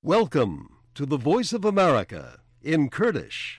Welcome to the Voice of America in Kurdish.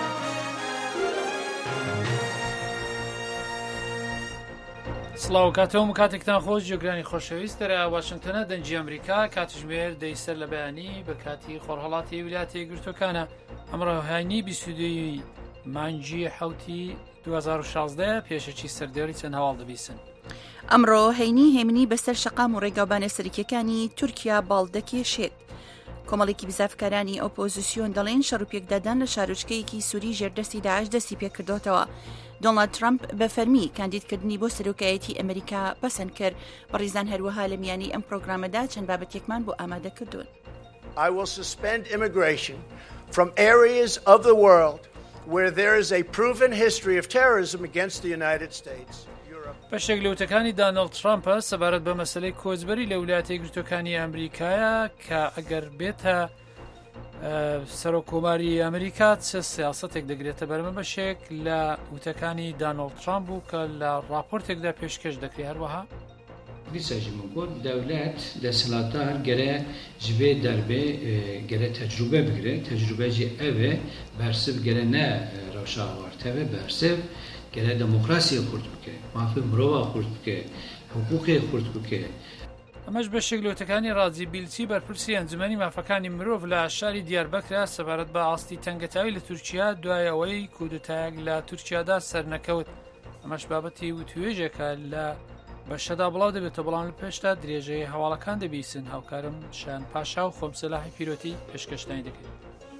سڵاو کاتەوە کاتێکتان خۆش جێگرانی خۆشەویست دەرە واشنگتنە دەنجی ئەمریکا کاتژمێر دەیسەر لە بەیانی بە کاتی خۆرهەڵاتی ویلایەتە یەکگرتووەکانە ئەمڕۆ هاینی 22 مانگی حوتی 2016 پێشەکی سەردێڕی چەند هەواڵ دەبیسن. ئەمڕۆ هەینی هێمنی بەسەر شەقام و ڕێگاوبانە سەرکیەکانی تورکیا باڵدەکێشێت. کۆمەڵێکی بزافکارانی ئۆپۆزیسیۆن دەڵێن شەڕوپێکدادان لە شارۆچکەیەکی سووری ژێردەستی داعش دەستی پێکردوتەوە. دۆنالد ترامپ بە فەرمی کاندیدکردنی بۆ سەرۆکایەتی ئەمریکا پەسەند کرد. بەڕێزان هەروەها لە میانی ئەم پرۆگرامەدا چەند بابەتێکمان بۆ ئامادە کردوون. I will suspend immigration from areas of the world where there is a proven history of terrorism against the United States. بەشێک لە وتەکانی دانەڵد ترامپە سەبارەت بە مەسەلەی کۆچبەری لە ویلایەتە یەکگرتووەکانی ئەمریکایە کە ئەگەر بێتە سەرۆکۆماری ئەمریکا چه سیاسەتێک دەگرێتە بەرەمە بەشێک لە وتەکانی دانەڵد ترامپ بوو کە لە راپۆرتێکدا پێشکەش دەکرێت هەروەها بیسەژم بۆ دەولەت دەسەڵاتدار گەرە ji vê derbê gere tecrübe bigire tecrübe jî ev e bersiv gere ne rewşawarteve bersiv gere demokrasiya xurt bike mafê mirova xurt bike hukukê xurt bike. ئەمەش بەشێک لە وتەکانی ڕازی بیلچی بەرپرسی ئەنجومەنی مافەکانی مرۆڤ لە شاری دیاربەکرا سەبارەت بە ئاستی تەنگەتاوی لە تورکیا دوای ئەوەی کودتایەک لە تورکیادا سەرنەکەوت. ئەمەش بابەتی وتوێژێکە لە بەشەدا بڵاو دەبێتە بەڵام لە پێشتا درێژەیە هەواڵەکان دەبیسن. هاوکارم شایان پاشا و خۆم سەلاحی پیرۆتی پێشکەشتانی دەکەین.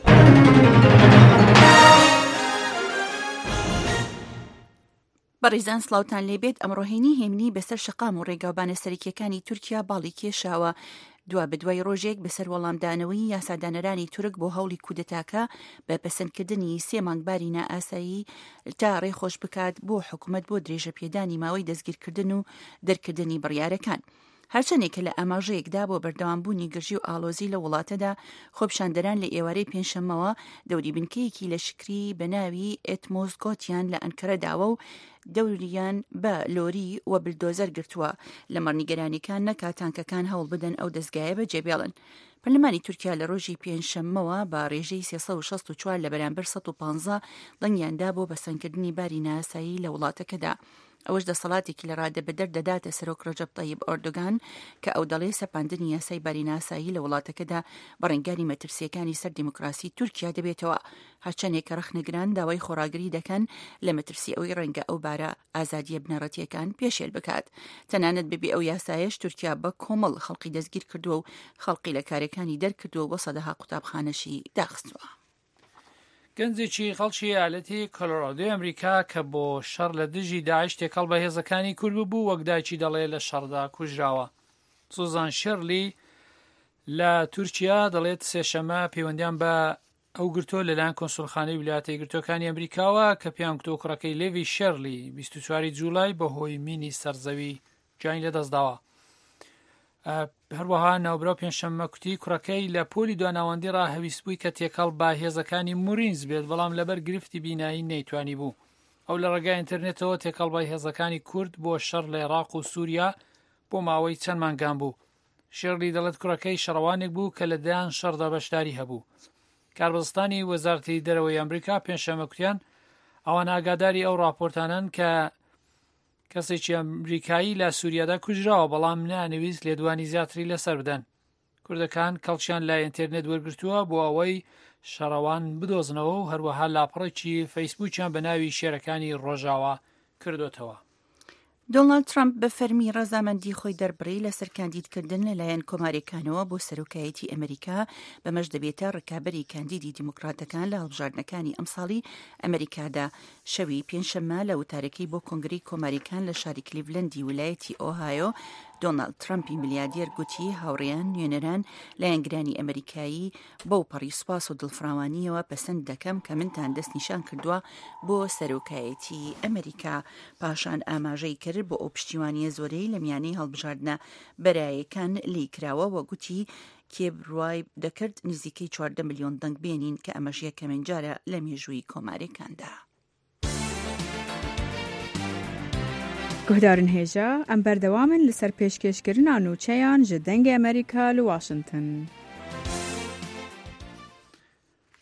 بەڕێزان سڵاوتان لێبێت ئەمڕۆهێنی هێمنی بەسەر شەقام و ڕێگاوبانە سەرکیەکانی تورکیا باڵی کێشاوە. دوا بەدوای ڕۆژێک بەسەر وەڵامدانەوەی یاسادانەرانی تورک بۆ هەوڵی کودتاکە بە پەسەندکردنی 3 مانگباری نائاسایی تا ڕێخۆش بکات بۆ حکوومەت بۆ درێژە پێدانی ماوەی دەستگیرکردن و دەرکردنی بڕیارەکان. هەرچەندێکە لە ئاماژەیەکدا بۆ بەردەوامبوونی گرژی و ئالۆزی لە وڵاتەدا خۆپشاندەران لە ئێوارەی پێنجشەممەوە دەوری بنکەیەکی لە شکری بە ناوی ئێتمۆس گۆتیان لە ئەنکەرە داوە و دەوریان بە لۆری و بلدۆزەر گرتووە لە مەڕنیگەرانیەکان نەکات تانکەکان هەوڵ بدەن ئەو دەستگایە بەجێبێڵن. پەرلەمانی تورکیا لە ڕۆژی پێنجشەممەوە بە ڕێژەی 364 لە بەرامبەر 115 دڵنیاندا بۆ بەسەندکردنی باری ناسایی لە وڵاتەکەدا. ئەوەش دەسەڵاتێکی لە ڕادەبەدەر دەداتە سەرۆک ڕەجەب تەیب ئۆردۆگان کە ئەو دەڵێ سەپاندنی یاسای باری ناسایی لە وڵاتەکەدا بەڕێنگاری مەترسیەکانی سەر دیموکراسی تورکیا دەبێتەوە. هەرچەندێک کە ڕەخنەگران داوای خۆراگری دەکەن لە مەترسی ئەوەی ڕەنگە ئەو بارە ئازادیە بنەڕەتیەکان پێشێل بکات. تەنانەت بەبێ ئەو یاسایەش تورکیا بە کۆمەڵ خەڵقی دەستگیر کردووە و خەڵقی لە کارەکانی دەرکردووە بۆ سەدەها قوتابخانەشی داخستووە. گەنجێکی خەڵکی ئالەتی کۆلۆرادۆی ئەمریکا کە بۆ شەڕ لە دژی داعش تێکەڵ بە هێزەکانی کورد بوو وەک دایکی دەڵێ لە شەڕدا کوژراوە. سوزان شێرلی لە تورکیا دەڵێت سێشەمە پەیوەندیان بە ئەو گرتۆ لەلایەن کۆنسوڵخانەی ویلایەتە یەکگرتووەکانی ئەمریکاوە کە پێیان گوتۆ کوڕەکەی لێڤی شێرلی 24 جوولای بەهۆی مینی سەرزەوی جوانی لەدەستداوە. هەروەها ناوبراو پێنجشەممە کوتی کوڕەکەی لە پۆلی دواناوەندی ڕاهەویست بووی کە تێکەڵ با هێزەکانی مورینز بێت بەڵام لەبەر گرفتی بینایی نەیتوانی بوو. ئەو لە ڕێگای ئینتەرنێتەوە تێکەڵ با هێزەکانی کورد بۆ شەڕ لە عێراق و سووریا بۆ ماوەی چەند مانگان بوو. شێرلی دەڵێت کوڕەکەی شەڕەوانێک بوو کە لەدایان شەڕدا بەشداری هەبوو. کاربەستانی وەزارەتی دەرەوەی ئەمریکا پێنجشەممە کوتیان ئەوان ئاگاداری ئەو راپۆرتانن کە کەسێکی ئەمریکایی لە سووریادا کوژراوە بەڵام نانەویست لێدوانی زیاتری لەسەر بدەن. کوردەکان کەڵکیان لای ئینتەرنێت وەرگرتووە بۆ ئەوەی شەڕەوان بدۆزنەوە و هەروەها لاپەڕێکی فەیسبووکیان بە ناوی شێرەکانی ڕۆژاوا کردوتەوە. دۆنالد ترامپ بە فەرمی ڕەزامەندی خۆی دەربڕی لەسەر کاندیدکردن لەلایەن کۆمارێکانەوە بۆ سەرۆکایەتی ئەمریکا بەمەش دەبێتە ڕکابەری کاندیدی دیموکراتەکان لە هەڵبژاردنەکانی ئەمساڵی ئەمریکادا. شەوی پێنجشەممە لە وتارەکەی بۆ کۆنگری کۆماریەکان لە شاری کلیڤلەندی ویلایەتی ئۆهایۆ دۆنالد ترامپی ملیاردێر گوتی هاوڕێیان نوێنەران لایەنگرانی ئەمریکایی بەو پەڕی سوپاس و دڵفراوانیەوە پەسەند دەکەم کە منتان دەست نیشان کردووە بۆ سەرۆکایەتی ئەمریکا. پاشان ئاماژەی کرد بۆ ئەو پشتیوانیە زۆرەی لە میانەی هەڵبژاردنە بەرایەکان لی کراوە وە گوتی کێبڕای دەکرد نزیکەی 14 ملیۆن دەنگ بێنین کە ئەمەش یەکەمین جارە لە مێژووی کۆمارێکاندا. گهدارن هێژە ئەم بەردەوامن لەسەر پێشکەشکردنا نووچەیان ji dengê Amerîka li Washington.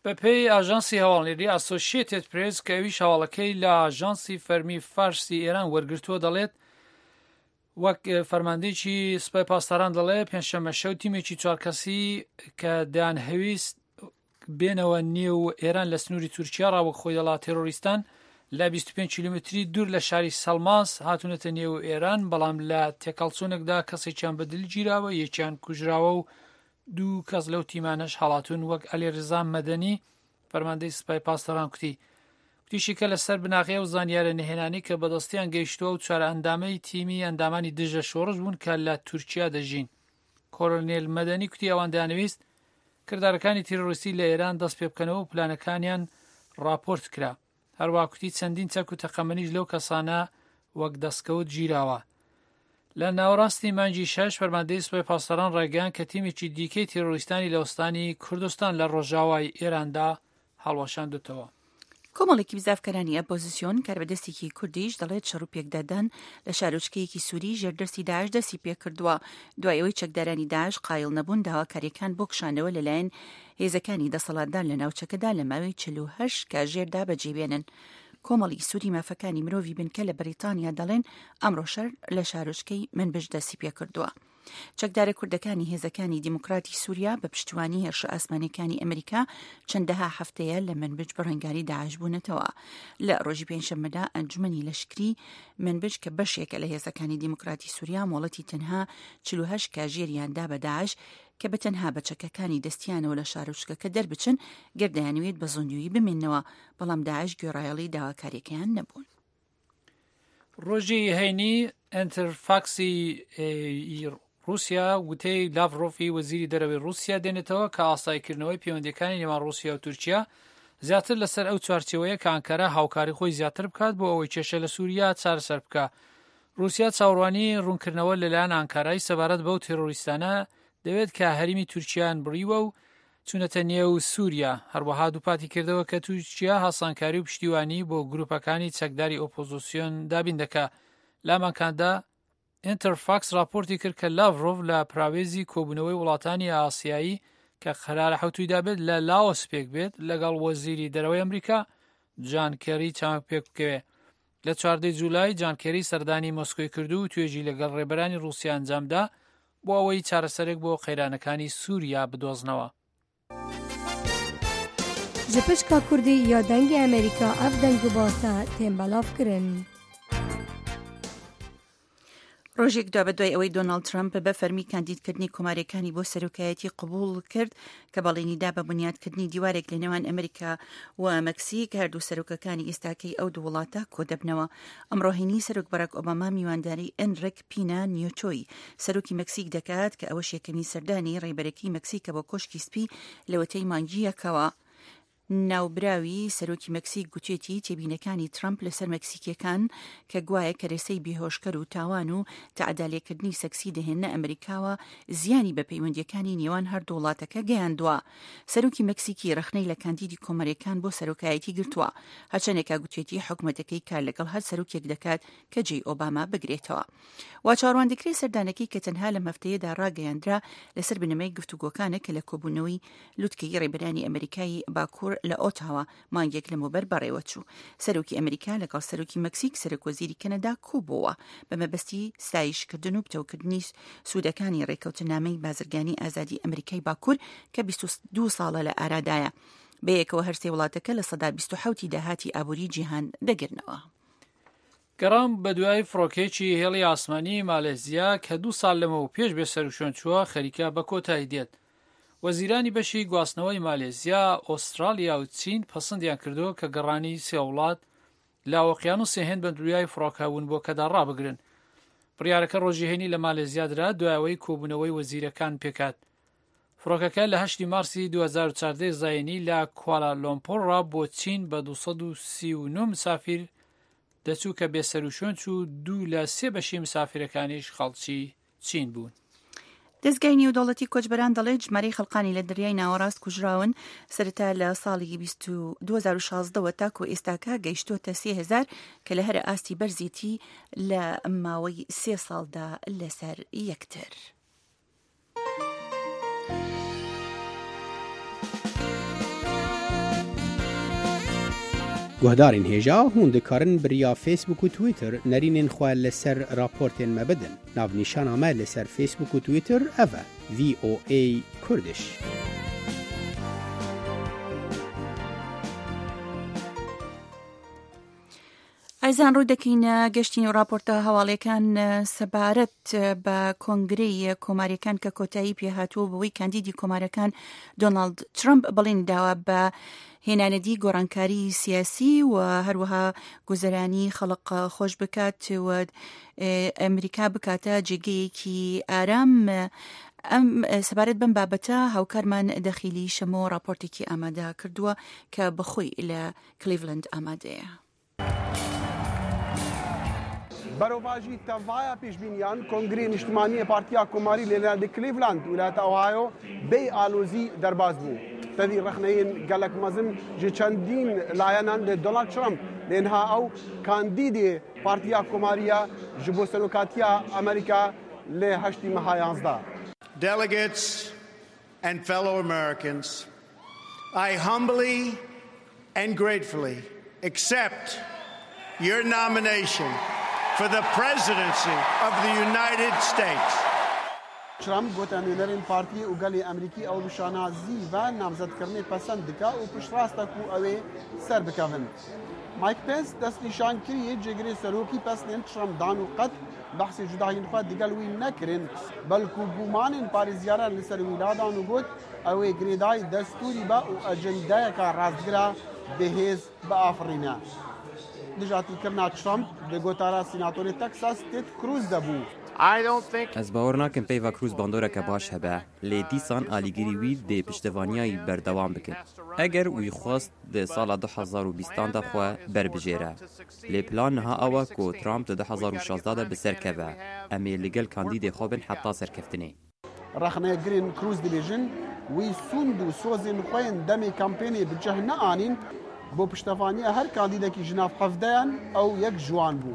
بەپێی ئاژانسی هەواڵێری ئاسۆشیێتد پرێس کە ئەویش هەواڵەکەی لە ئاژانسی فەرمی فارسی ئێران وەرگرتووە دەڵێت وەک فەرماندەیەکی سوپای پاسداران دەڵێ پێنجشەممە شەو تیمێکی 4 کەسی کە دەیانهەویست بێنەوە نێو ئێران لە سنووری تورکیا ڕاوەک خۆی دەڵات تێرۆریستان لە 25 کیلومتری دوور لە شاری سەلماس هاتوونەتە نێو ئێران بەڵام لە تێکەڵچوونێکدا کەسێکیان بەدل گیراوە یەکیان کوژراوە و 2 کەس لەو تیمانەش هەڵاتون وەک ئەلیێڕزا مەدەنی فەرماندەی سوپای پاسداران کوتیشی کە لەسەر بناغەیە و زانیارە نهێنانی کە بەدەستیان گەیشتووە و چوارە ئەندامەی تیمی ئەندامانی دژە شۆڕش بوون کە لە تورکیا دەژین. کۆرۆنێل مەدەنی کوتی ئەوان دەیانویست کردارەکانی تیرۆریستی لە ئێران دەست پێ بکەنەوە و پلانەکانیان راپۆرت کرا. هەروە کوتی چەندین چەک و تەقەمەنیش لەو کەسانە وەک دەستکەوت گیراوە. لە ناوەڕاستی مانگی 6 فەرماندەی سوپای پاسداران ڕایگەیاند کە تیمێکی دیکەی تیرۆریستانی لە وەستانی کوردستان لە ڕۆژاوای ئێراندا هەڵوەشاندوتەوە. کۆمەڵێکی بزافکەرانی ئەپۆزیسیۆن کاربەدەستێکی کوردیش دەڵێت شەڕوپێکدادان لە شارۆچکەیەکی سووری ژێردەرسی داعش دەستی پێکردووە دوای ئەوەی چەکدارانی داعش قایڵ نەبوون داواکاریەکان بۆ کشانەوە لەلایەن هێزەکانی دەسەڵاتدار لە ناوچەکەدا لە ماوەی 48 کاتژێردا بەجێبێنن. کۆمەڵی سووری مافەکانی مرۆڤی بنکە لە بەریتانیا دەڵێن ئەمڕۆ شەر لە شارۆچکەی منبج دەستی پێکردووە. چەکدارە کوردەکانی هێزەکانی دیموکراتی سووریا بە پشتیوانی هێرشە ئاسمانەکانی ئەمریکا چەندەها هەفتەیە لە منبج بەڕێنگاری داعش بوونەتەوە. لە ڕۆژی پێنجشەممەدا ئەنجومەنی لەشکری منبج کە بەشێکە لە هێزەکانی دیموکراتی سووریا مۆڵەتی تەنها 48 کاتژێریاندا بە داعش کە بە تەنها بەچەکەکانی دەستیانەوە لە شارۆچکەکە دەربچن گەردەیانوێت بە زۆندیوی بمێننەوە بەڵام داعش گوێڕایەڵی داواکاریەکەیان نەبوون. ڕۆژی هەینی ئەنتەرفاکسی رووسیا وتەی لاڤڕۆفی وەزیری دەرەوەی رووسیا دێنێتەوە کە ئاساییکردنەوەی پەیوەندیەکانی نێوان رووسیا و تورکیا زیاتر لەسەر ئەو چوارچێوەیە کە ئەنکارا هاوکاری خۆی زیاتر بکات بۆ ئەوەی کێشە لە سووریا چارەسەر بکە. رووسیا چاوەڕوانی ڕوونکردنەوە لەلایەن ئەنکارای سەبارەت بەو تێرۆریستانە دەوێت کە هەرمی تورکیان بڕیوە و چونەتە نێو سووریا. هەروەها دووپاتی کردەوە کە تورکیا هەسانکاری و پشتیوانی بۆ گروپەکانی چەکداری ئۆپۆزیسیۆن دابین دەکا. لامانکاندا ئینتەرفاکس راپۆرتی کرد کە لاڤڕۆڤ لە پراوێزی کۆبوونەوەی وڵاتانی ئاسیایی کە قەرارە حوتویدا بێت لە لاوس پێک بێت لەگەڵ وەزیری دەرەوەی ئەمریکا جان کێری چاوە پێک بکەوێ. لە 14 جوولای جان کێری سەردانی مۆسکۆی کردو و توێژی لەگەڵ ڕێبەرانی رووسیا ئەنجامدا بۆ ئەوەی چارەسەرێک بۆ قەیرانەکانی سووریا بدۆزنەوە. ji pişka Kurdî ya dengê Amerîka ev dengûbasta tên belav kirin. ڕۆژێک دوا بە دوای ئەوەی دۆناڵد ترامپ بە فەرمی کاندیدکردنی کۆمارەکانی بۆ سەرۆکایەتی قبول کرد کە بەڵێنیدا بە بنیادکردنی دیوارێک لە نێوان ئەمریکا و مەکسیک هەردوو سەرۆکەکانی ئێستاکەی ئەو دوو وڵاتە کۆدەبنەوە. ئەمڕۆهێنی سەرۆک بەراک ئۆباما میوانداری ئەنریک پینا نیۆچۆی سەرۆکی مەکسیک دەکات کە ئەوە شێکەمی سەردانی ڕێبەرەکەی مەکسیکە بۆ کۆشکی سپی لەوەتەی مانگیەکەوە. ناوبراوی سەرۆکی مەکسیک گوتێتی تێبینەکانی ترامپ لەسەر مەکسیکیەکان کە گوایە کەرەسەی بێهۆشکەر و تاوان و تەعادالێکردنی سەکسی دەهێنە ئەمریکاوە زیانی بە پەیوەندیەکانی نێوان هەردوو وڵاتەکە گەیاندووە. سەرۆکی مەکسیکی ڕەخنەی لە کاندیدی کۆمەرەکان بۆ سەرۆکایەتی گرتووە. هەرچەندێکا گوتێتی حکوومەتەکەی کار لەگەڵ هەر سەرۆکێک دەکات کە جێی ئۆباما بگرێتەوە. وا چاڕوان دەکرێت سەردانەکەی کە تەنها لە هەفتەیەدا ڕاگەیاندرا لەسەر بنەمای گفتوگۆکانە کە لە کۆبوونەوەی لوتکەی ڕێبەرانی ئەمریکای باکوور لە ئۆتاوا مانگێک لەمەوبەر بەڕێوە چوو. سەرۆکی ئەمریکا لەگەڵ سەرۆکی مەکسیک سەرۆکوەزیری کەنەدا کوبەوە بە مەبەستی ستایشکردن و پتەوکردنی سوودەکانی ڕێکەوتنامەی بازرگانی ئازادی ئەمریکای باکوور کە 22 ساڵە لە ئارادایە. بەیەکەوە هەرسێ وڵاتەکە لە سەدا 27 داهاتی ئابووری جیهان دەگرنەوە. گەڕام بە دوای فڕۆکێکی هێڵی ئاسمانی مالێزیا کە 2 ساڵ لەمەوە پێش بێ سەرشۆن چووە خەریکە بە کۆتایی دێت. وەزیرانی بەشی گواستنەوەی مالێزیا، ئۆسترالیا و چین پەسەندیان کردووە کە گەڕانی سێ وڵات لە ئۆقیانوسی هێند بە دنیای فڕۆکەبوون بۆ کەدا ڕابگرن. بڕیارەکە ڕۆژی هێنی لە مالێزیا درا دوایەوەی کۆبوونەوەی وەزیرەکان پێکات. فڕۆکەکە لە 8 مارسی 2014 زاینی لە کوالالۆمپۆڕ بۆ چین بە 239 مسافر دەچوو کە بێسەروشۆن چوو 2 لە 3 بەشی مسافرەکانیش خەڵکی چین بوون. دەستگای نێودەوڵەتی کۆچبەران دەڵێت ژمارەی خەڵقانی لە دەریای ناوەڕاست کوژراون سەرەتا لە ساڵی 2016 تاکو ئێستاکە گەیشتۆتە 30,000 کە لە هەرە ئاستی بەرزێتی لە ماوەی 3 ساڵدا لەسەر یەکتر. گهدارین هیجا هون دکارن بریا فیسبوک و تویتر نرینین خواه لسر راپورتین مبدن. ناو نیشان آمه لسر فیسبوک و تویتر اوه VOA کردش. ئایزان ڕوو دەکەین گەشتین و راپۆرتە هەواڵیەکان سەبارەت بە کۆنگرەی کۆماریەکان کە کۆتایی پێهاتووە بەوەی کاندیدی کۆمارەکان دۆناڵد ترامپ بەڵێنی داوە بە هێنانەدی گۆڕانکاری سیاسی و هەروەها گوزەرانی خەڵق خۆش بکات و ئەمریکا بکاتە جێگەیەکی ئارام. ئەم سەبارەت بەم بابەتە هاوکارمان دەخیلی شەمۆ راپۆرتێکی ئامادە کردووە کە بەخۆی لە کلیڤلند ئامادەیە. بەرەوباژی تەڤایە پێشبینیان کۆنگرەی نیشتیمانی پارتیا کۆماری لێنادی کلیڤلاند ویلایەتە ئۆهایۆ بێ ئالۆزی دەرباز بوو. تەوی ڕەخنەیەن گەلک مەزن ji چەندین لایەنان لێ دۆناڵد ترامپ لێنها ئەو کاندیدێ پارتیا کۆماریە ji بۆ سەرۆکاتیە ئەمریکا لێ هەشتی مەها 11. Delegates and fellow Americans, I humbly and gratefully accept your nomination for the presidency of the United States. ترامپ گوتە نوێنەرên partiyê û gelê Amerîkî ew bi şanazî ve namzedkirinê pesend dike û piştrast e ku ew ê ser bikevin. Mike Pence destnîşan kiriye cêgirê serokî pesnên Trump dan û qet behsê cudayîn xwe digel wî nekirin belkû gumanên parêzgaran li ser wî ladan û got ew ê girêdayî destûrî be û ecendeyeka rastgira bihêz biafirîne. دژاتیکردنا ترامپ li gotara sînatorê Texas Ted Cruz de bû. Ez bawer nakim peyva Cruz bandoreke baş hebe lê dîsan alîgirî wî dê piştevaniya berdewam bikin. Eger wî xwast di sala 2020 de xwe berbijêre. Lê plan niha ew e ku Trump di 2016 de bi ser keve. Em ê li gel kandîdê xwe bin heta serkeftinê. Rexneyegirên Cruz dibêjin wî sûnd û sozên xwe yên demê kampênê bi cih neanîn بۆ پشتەوانیە هەر کاندیدێکی ژناف هەفتەیان ئەو یەک جوان بوو.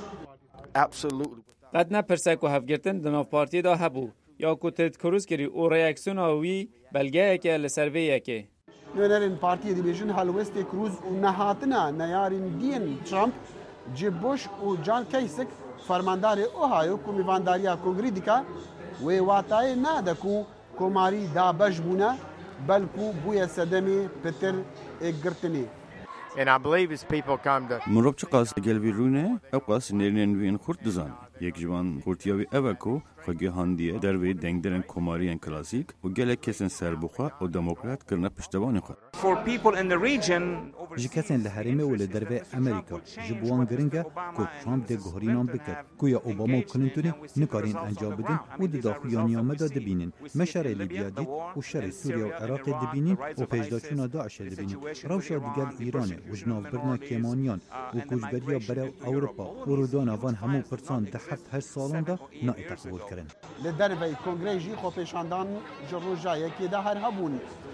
قەت نەپرسێک و هەفگرتن di navpartiyê de hebû ya ku Ted Cruz kirî û reaksiyona wî belgeyeke li ser vê yekê. Nûnerên partiyê dibêjin helwestê Cruz û nehatina neyarîndiyên Trump Jeb Bush û John Kasich fermandarê Ohio ku mêvandariya kongrî dike wê watayê nade ku komarî dabeş bûne belkû bûye sedemê pitir êgirtinê. مرۆڤ çi qas gelvî rûne ew qas nêrînên wî yên xurt dizan. Yek ji wan xurtiya wî ev e ku xwe gihandiye dervê dengderên komariyên klasîk û gelek kesên serbixwe û demokrat kirine piştevanê xwe. Ji kesên li herêmê û li dervê Amerîka ji bo wan giring e ku Trump dê guherînan bike ku ya Obama û Clintonê nikarîn encam bidin û di daxuyaniya me de dibînin. Me şerê Libya dît û şerê Sûriya û Iraqê dibînin û pêşdaçûna Daişê dibînin. Rewşa digel Îranê û ji navbirina kêmaniyan û koçberiya berew Ewropa û rûdana van hemû pirsan di heft heşt salan de naê teqbûl kirin. Li derveyê kongrê jî xwepêşandan ji roja yekê de her hebûn.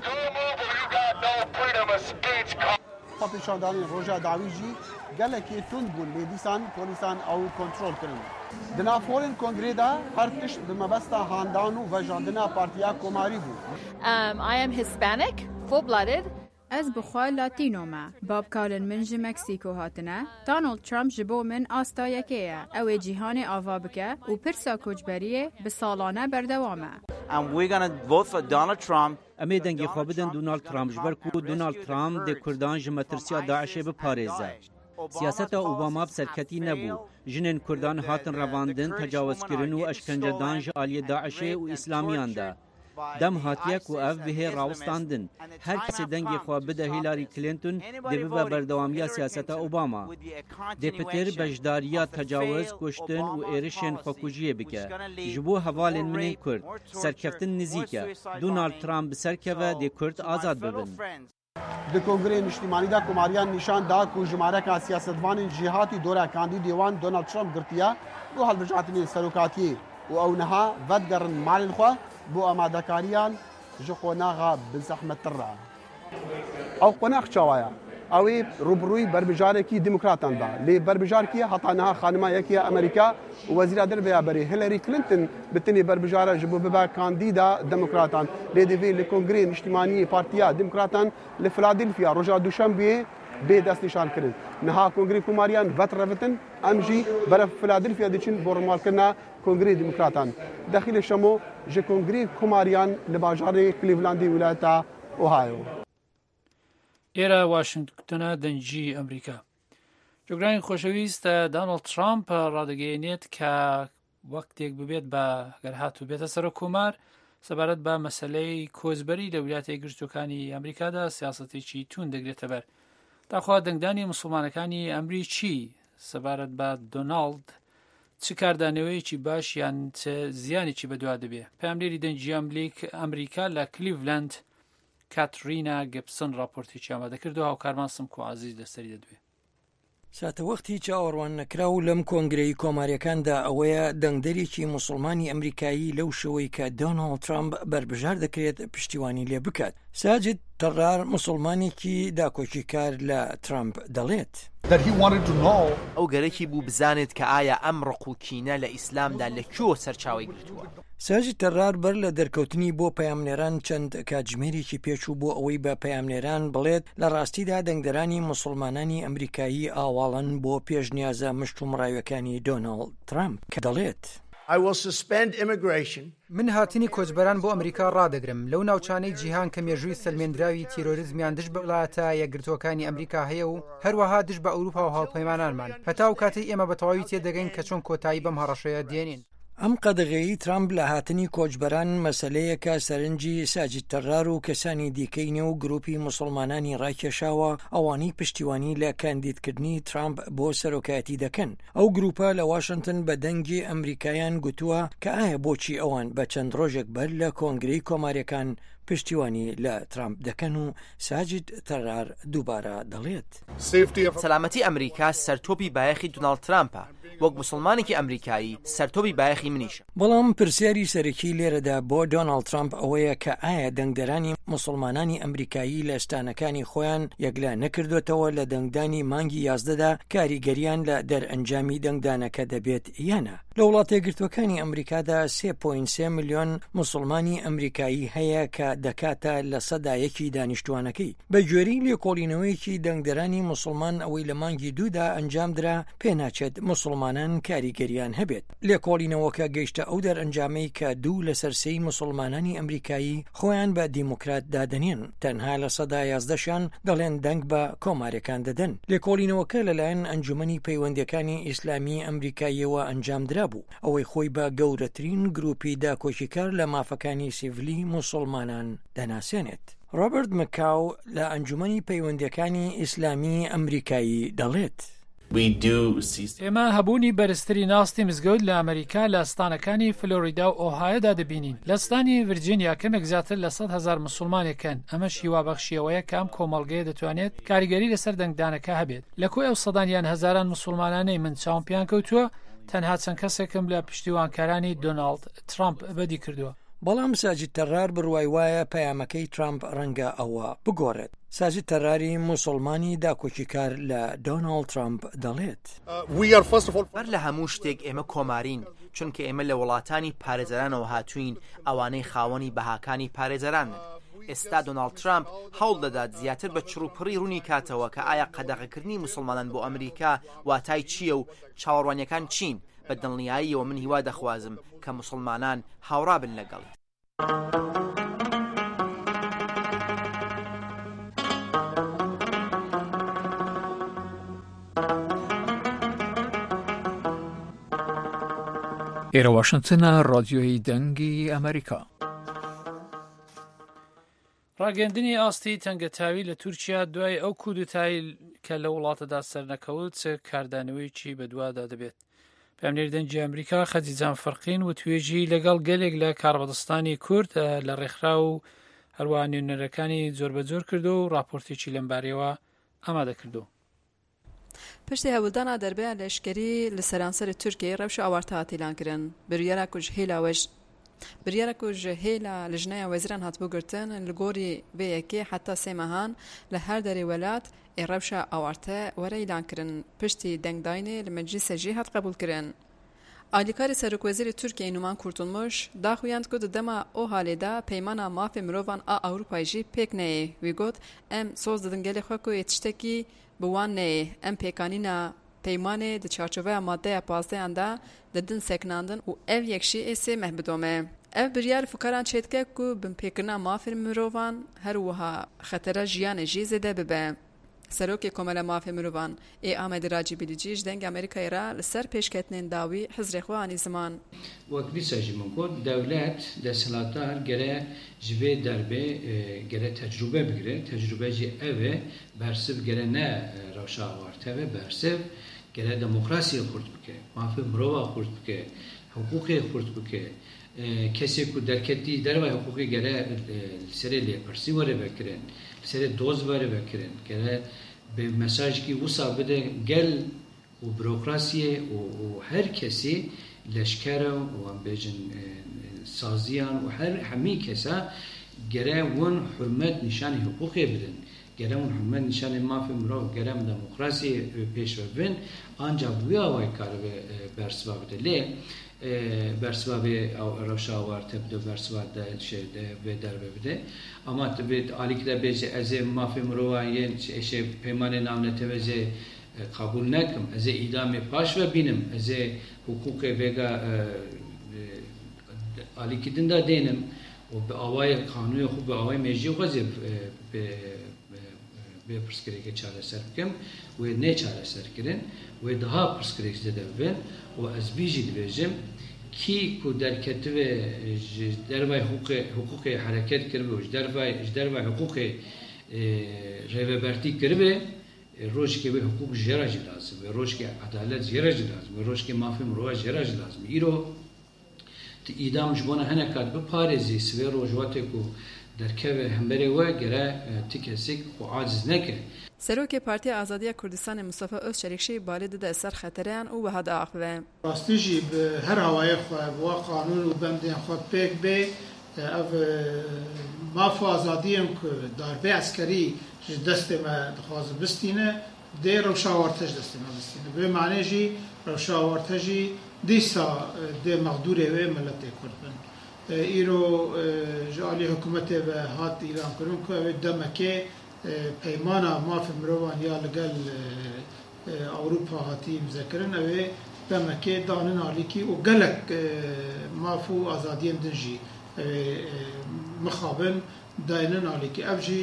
Xwepêşandanên roja dawî jî gelekê tund bûn lê dîsan polîsan ew kontrol kirin. Di navxorên kongrê de her tişt bi mebesta handan û vejandina partiya komarî bû. I am Hispanic, full-blooded. Ez bixwe Latîno me. Bavkalên min ji Meksîko hatine. Donald Trump ji bo min asta yekê ye. Ew ê cîhanê ava bike û pirsa koçberiyê bi salane berdewam e. And we're going to vote for Donald Trump. Em ê dengê xwe bidin Donald Trump ji ber ku Donald Trump dê Kurdan ji metirsiya Daişê biparêze. Siyaseta Obama bi serketî nebû. Jinên Kurdan hatin revandin, tecawuzkirin û eşkencedan ji aliyê Daişê û İslamiyan de. Dem hatiye ku ev bihê rawistandin. Her kesê dengê xwe bide Hillary Clinton dê bibe berdewamiya siyaseta Obama. Dê pitir bejdariya tecawuz, kuştin û êrişên xwekujiyê bike. Ji bo hevalên min ê Kurd, serkeftin nizîk e. Donald Trump bi serkeve dê Kurd azad bibin. Di kongrê niştimanî de komariyan nîşan da ku ji mareka siyasetvanên jîhatî dora kandîdê wan Donald Trump girtiye û hilbijartinên serokatiyê û ew niha vedgerin malên xwe بۆ ئامادەکاریان ji قۆناغا bi zehmettir re. Ew qonax çawa ye? Ew ê rûbirûyî berbijaarekî demokratan da. Lê berbijarkiye heta niha xanima yekiya Amerîka û wezîra derve ya berê Hillary Clinton bi tinê berbijare ji bo bibe kandîda demokratan. Lê divê li kongrê niştimaniyê partiya demokratan li Filadelfya roja duşembeyê بێ دەست نیشان کرد نەها کۆنگری کوماریان ڤەتڕەڤتن ئەم ژی بەرە فلادلفیا دەچین بۆ ڕۆمالکردنا کۆنگری دیموکراتان دەخیلە شەمۆ ژە کۆنگری کوماریان لە باژارێ کلیڤلاندی ویلایەتە ئۆهایۆ. ئێرە واشنگتنە دەنجی ئەمریکا. جۆگرانی خۆشەویستە دانڵد ترامپ ڕادگەیەنێت کە وەختێک ببێت بە گەر هاتوو بێتە سەر کۆمار سەبارەت بە مەسەلەی کۆزبەری لە ویلایەتە یەکگرتووەکانی ئەمریکادا سیاسەتێکی تون دەگرێتە بەر. داخوا دەنگدانی موسڵمانەکانی ئەمریکی سەبارەت بە دۆناڵد چ کاردانەوەیەکی باش یان زیانێکی بەدوا دەبێ. پاملێری دەنجی ئەمریکا لە کلیڤلند کاترینا گبسن راپۆرتێکی ئامادەکردەوە هاوکارمان سمکۆ عەزیز لەسەری دەدوێت. ساتەوەختی چاوەڕوان نەکرا و لەم کۆنگرەی کۆماریەکاندا ئەوەیە دەنگدەرێکی موسڵمانی ئەمریکایی لەو شەوەی کە دۆناڵد ترامپ بربژار دەکرێت پشتیوانی لێ بکات. ساجد تەڕار موسڵمانێکی داکۆچیکار لە ترامپ دەڵێت ئەو گەرەکی بوو بزانێت کە ئایا ئەم ڕقوکینە لە ئیسلامدا لەکوێ سەرچاوی گرتووە. ساجی تەڕار بەر لە دەرکەوتنی بۆ پەیامنێران چەند کاتژمێرێکی پێچوو بۆ ئەوەی بە پەیامنێران بڵێت لە ڕاستیدا دەنگدەرانی موسڵمانانی ئەمریکایی ئاواڵن بۆ پێشنیازە مشتومڕاویەکانی دۆناڵد ترامپ کە دەڵێت I will suspend immigration. من هاتنی کۆچبەران بۆ ئەمریکا ڕادەگرم لەو ناوچانەی جیهان کە مێژووی سەلمێنراوی تیرۆریزمیان دش بە وڵاتە یەکگرتوەکانی ئەمریکا هەیە و هەروەها دش بە ئەوروپا و هاوپەیمانانمان هەتا و کاتەی ئێمە بە تەواوی تێدەگەین کە چۆن کۆتایی بەم هەڕەشەیە دێنین. ئەم قەدەغەیی ترامپ لە هاتنی کۆچبەران مەسەلەیەکە سەرنجی ساجد تەڕار و کەسانی دیکەی نێو گروپی موسڵمانانی ڕاکێشاوە ئەوانەی پشتیوانی لە کاندیدکردنی ترامپ بۆ سەرۆکایەتی دەکەن. ئەو گروپە لە واشنگتن بە دەنگی ئەمریکایان گوتووە کە ئایا بۆچی ئەوان بە چەند ڕۆژێک بەر لە کۆنگرەی کۆماریەکان پشتیوانی لە ترامپ دەکەن و ساجد تەڕار دووبارە دەڵێت سەلامەتی ئەمریکا سەرتۆپی بایەخی دۆناڵد ترامپە وەک موسڵمانێکی ئەمریکایی سەرتۆپی بایەخی منیشە. بەڵام پرسیاری سەرەکی لێرەدا بۆ دۆناڵد ترامپ ئەوەیە کە ئایا دەنگدەرانی موسڵمانانی ئەمریکایی لە ستانەکانی خۆیان یەکلا نەکردوێتەوە لە دەنگدانی مانگی 11دا کاریگەریان لە دەرئەنجامی دەنگدانەکە دەبێت یانە. لە وڵاتە یەکگرتوەکانی ئەمریکادا 3.3 ملیۆن موسڵمانی ئەمریکایی هەیە کە دەکاتە لە سەدایەکی دانیشتوانەکەی. بە گوێرەی لێکۆڵینەوەیەکی دەنگدەرانی موسڵمان ئەوەی لە مانگی 2دا ئەنجامدرا پێناچێت موسڵمانان کاریگەریان هەبێت. لێکۆڵینەوەکە گەیشتە ئەو دەرئەنجامەی کە 2 لە سەرسەی موسڵمانانی ئەمریکایی خۆیان بە دیموکرات دادەنێن تەنها لە سەدا 11شان دەڵێن دەنگ بە کۆمارەکان دەدەن. لێکۆڵینەوەکە لەلایەن ئەنجومەنی پەیوەندیەکانی ئیسلامی ئەمریکاییەوە ئەنجامدرا بوو ئەوەی خۆی بە گەورەترین گروپی داکۆچیکار لە مافەکانی سیڤلی موسڵمانان دەناسێنێت. ڕۆبرت مکاو لە ئەنجومەنی پەیوەندیەکانی ئیسلامی ئەمریکایی دەڵێت ئێمە هەبوونی بەرزتری ناستی مزگەوت لە ئەمریکا لە ستانەکانی فلۆریدا و ئۆهایۆدا دەبینین. لە ستانی ڤرجینیا کەمێک زیاتر لە 100,000 موسڵمانێکن. ئەمە شیوابەخشیەوەیە کە ئەم کۆمەڵگەیە دەتوانێت کاریگەری لەسەر دەنگدانەکە هەبێت. لە کۆی ئەو سەدانیان هەزاران موسڵمانانەی من چاومپیان کەوتووە تەنها چەند کەسێکم لە پشتیوانکارانی دۆناڵد ترامپ بەدی کردووە. بەڵام ساجد تەڕار بڕوای وایە پەیامەکەی ترامپ ڕەنگە ئەوە بگۆڕێت. ساجد تەڕاری موسڵمانی داکۆچیکار لە دۆناڵد ترامپ دەڵێت بەر لە هەموو شتێک ئێمە کۆمارین چونکە ئێمە لە وڵاتانی پارێزەرانەوە هاتوین ئەوانەی خاوەنی بەهاکانی پارێزەرانن. ئێستا دۆناڵد ترامپ هەوڵ دەدات زیاتر بە چڕوپڕی ڕوونی کاتەوە کە ئایا قەدەغەکردنی موسڵمانان بۆ ئەمریکا واتای چییە و چاوەڕوانیەکان چین. بە دڵنیاییەوە من هیوا دەخوازم کە موسڵمانان هاوڕا بن لەگەڵ. ئێرە واشنگتنە ڕادیۆی دەنگی ئەمریکا. ڕاگەندنی ئاستی تەنگەتاوی لە تورکیا دوای ئەو کودتایی کە لە وڵاتەدا سەرنەکەوت کاردانەوەیکی بەدوادا دەبێت. پاملێری دەنجی ئەمریکا خەدیجان فەرقین و توێژی لەگەڵ گەلێک لە کاربەدەستانی کورد لە ڕێکخرا و هەروە نوێنەرەکانی زۆر بەجۆر کردو و راپۆرتێکی لەمبارەوە ئامادە کردو. پشتی هەوڵدانا دەربەیە لەشکری لە سەرانسەری تورکیای ڕەوشە ئاوارتە هاتیلانکردن بریارە کوژ هێلا لەژنەیە وەزیران هاتبوو گرتن لە گۆری vەیەکێ حتا سێمەهان لە هەر دەرێ وەلات ڕەوشە ئاوارتە وەرە ئیلانکردن پشتی دەنگداینێ لە مەجلیسە جێ هات قبولکردن. Alîkarê Serokvezîrê Tirkiyeyê Numan Kurtulmuş daxuyand ku di dema o halê de peymana mafê mirovan a Ewropayê jî pêk neyê. Wî got em soz didin gelê xwe ku yê tiştekî bi wan neyê. Em pêkanîna peymanê di çarçoveya maddeya 15 de didin seknandin û ev yekşî ê sê meh bidome. Ev biryar fikaran çêdike ku bin pêkirina mafê mirovan her wiha xetera jiyanê jî zêde bibe. Serokê Komela Mafê Mirovan ê Amedê Racibîlî ji dengê Amerîkayê re li ser pêşketinên dawî hizrê xwe anî ziman. Wek dîsa jî min got dewlet desthilatdar gere ji vê derbê gere tecrübe bigire. Tecrübe jî ev e bersiv gere ne rewşa awarteve bersiv gere demokrasiyê xurt bike, mafê mirova xurt bike, hukukê xurt bike. Kesê ku derketî derve hukukê gere serê lêpirsî were vekirin, serê doz were vekirin, gere bi mesaj ki wisa bide gel û bürokrasiyê û her kesî leşkere û em bêjin saziyan û her hemî kesa gere win hurmet nîşanê hukukê bidin. Gere win hurmet nîşanê mafê mirov gere demokrasiyê pêş bibin ancak wî awayî karibe bersiva bide. Lê bersiva vê rewşa awarte bide bersiva de vê derve bide. Ama tabii alîkî de bêje ez ê mafê mirovan yên peymanê navneteve zê kabul nekim, ez ê îdamê paş vebînim, ez ê hukukê vêga alîkî din da dênim û bi awayê kanûyê xwe bi awayê mejiyê xwe zê vê pirsgirêkê çareser bikim wê nêçareser kirin wê daha pirsgirêk zêde bibin û ez bî jî dibêjim kî ku derketive ji dervay hukukê hereket kiribe û ji dervay hukukê rêvebertî kiribe rojekê wê hukuk jêra jî lazim wê rojekê edalet jêra jî lazim wê rojekê mafê mirova jêra jî lazim. Îro îdam ji bona hinek kat biparêzî sivê rojwatê ku derkeve hemberê we gere ti kesik xwe aciz neke. Serokê Partiya Azadiya Kurdistanê Mustafa Özçelikşî balê dide ser xetereyan û wiha diaxive. Rastî jî bi her awayê xwe bi wa qanûn û bendên xwe pêk bê ev mafa azadiyên ku darbê eskerî ji destê me dixwazin bistîne dê rewşa awarte ji destê me bistîne. Bi vê manê jî rewşa awarte jî dîsa dê mexdûrê wê milletê Kurd bin. Îro ji alî hikûmetê ve hat îlan kirin ku ew ê demekê peymana mafê mirovan ya li gel Ewropa hatî imzekirin ew ê demekê danin alîkî û gelek maf û azadiyên din jî mixabin dayinin alîkî. Ev jî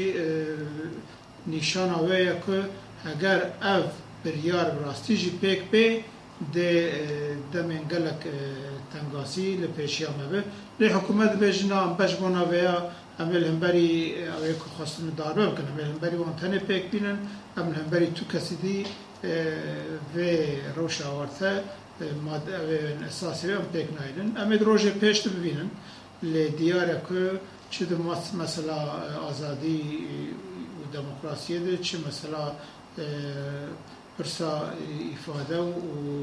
nîşana wê ye ku eger ev biryar bi rastî jî pêk bê dê demên gelek tengasî li pêşiya me be. Lê hikûmet dibêjin na beşbona veya em ê li hemberî ew ê ku xwestin darbe bikin em ê li hemberî wan tenê pêk bînin em li hemberî tu kesî dî vê rewşa awarte ew esasî em pêk nayînin. Em ê di rojê pêş de bibînin lê diyar e ku çi di mesela azadî û demokrasiyê de çi mesela pirsa îfade û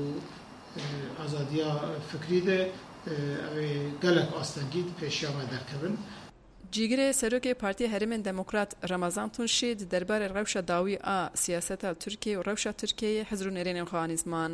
azadiya fikrî de ew ê gelek astengî pêşiya me derkevin. Cîgirê Serokê Partiya Herêmên Demokrat Ramazan Tunşî di derbarê rewşa dawî a siyaseta Tirkiye û rewşa Tirkiyeyê hizr û nêrênên xwe anî ziman.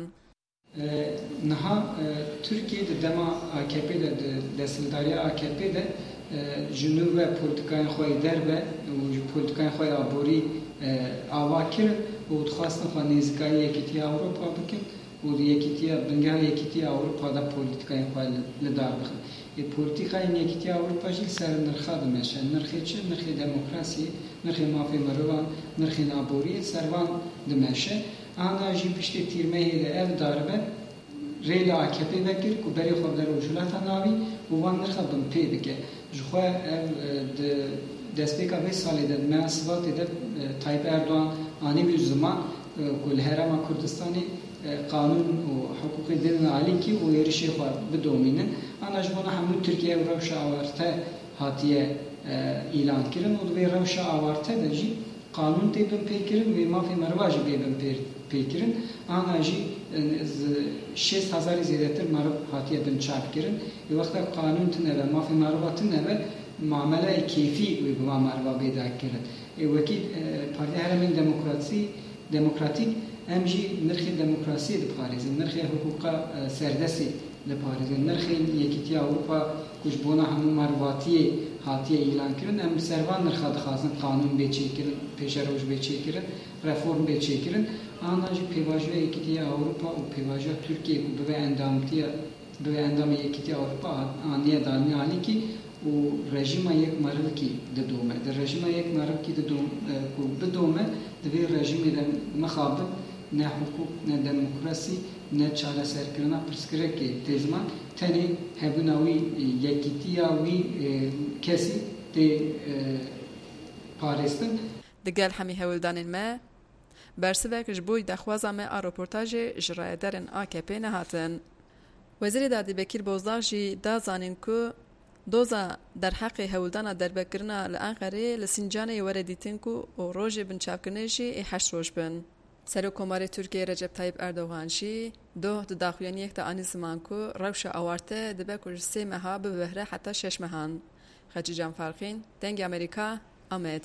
Niha Tirkiye di dema AKP de desthilatdariya AKP de ji nû ve polîtikayên xwe derve û ji polîtikayên xwe aborî ava kirin û dixwastin xwe nêzîkayî Yekîtiya Ewropa bikin û di bingehê Yekîtiya Ewropa da polîtikayên xwe li dar bixin. Polîtikayên Yekîtiya Ewropa jî ser nirxa dimeşe. Nirxê çi? Nirxê demokrasiyê, nirxê mafê mirovan, nirxên aboriyê servan dimeşe. Ana jî piştê tîrmeyê de ev daribe rê li AKP vekir ku berê xwe bide rojhilata navî û wan nirxa bin pê bike. Ji xwe ev di destpêka vê salê de me Sivatê de Tayyip Erdoğan anî wî ziman ku li Herêma Kurdistanê qanûn û hukukê din alîkî û êrişê xwe bidomînin. Ana ji bona hemû Tirkiye rewşa awarte hatiye îlan kirin û di vê rewşa awarte de jî qanûn tê bin pêkirin wê mafê merva jî bê bin pêkirin. Ana jî 6,000 zêdetir meriv hatiye bin çap kirin. Wexta qanûn tune ve mafê merva tune ve muameleyê kêfî wê bi wan merva bêda kirin. Wekî Partiya Herêmên Demokratîk em jî nirxê demokrasiyê dixwarêzin, nirxê hukuka serdestê لە پارێزگا نرخی یەکێتی ئەوروپا کوژبوونا هەموو مەرڤاتیە هاتیە ئیلانکردن ئەم سەروان نرخا دەخوازن قانون بێچێکردن پێشە ڕۆژ بێچێکردن ڕێفۆرم بێچێکردن ئاناژی پێواژوە یەکێتی ئەوروپا و پێواژوە تورکیە و ببێ ئەندامە یەکێتی ئەوروپا ئانیە دانیالێکی و رژیما یەک مەرڵکی دەدۆمە دە رژیما یەک مەرڵکی بدۆمە دەبێ رژیمی مەخابن نە حقوق نە دەموکراسی نە چارەسەرکردنا پرسکرێکی تێزمان تەنێ هەبووناوی یەکیتیاوی کەسی تێ پارێستن دەگەل هەمی هەوڵدانên me bersivek ji bo daxwaza me a reportajê ji rayedarên AKP nehatin. Wezîrê Dadî Bekir Bozdağ jî da zanîn ku doza derheqê hewldana derbekirina li Enqereyê li Sincanê were dîtin ku û rojê binçavkirinê jî ê 8 roj bin. Serokkomarê Tirkiyeyê Recep Tayyip Erdogan jî doh di daxuyaniyek de anî ziman ku rewşa awarte dibe ku ji 3 meha bibihre heta 6 mehan. Xecî Canfarxîn, Dengê Amerîka, Amed.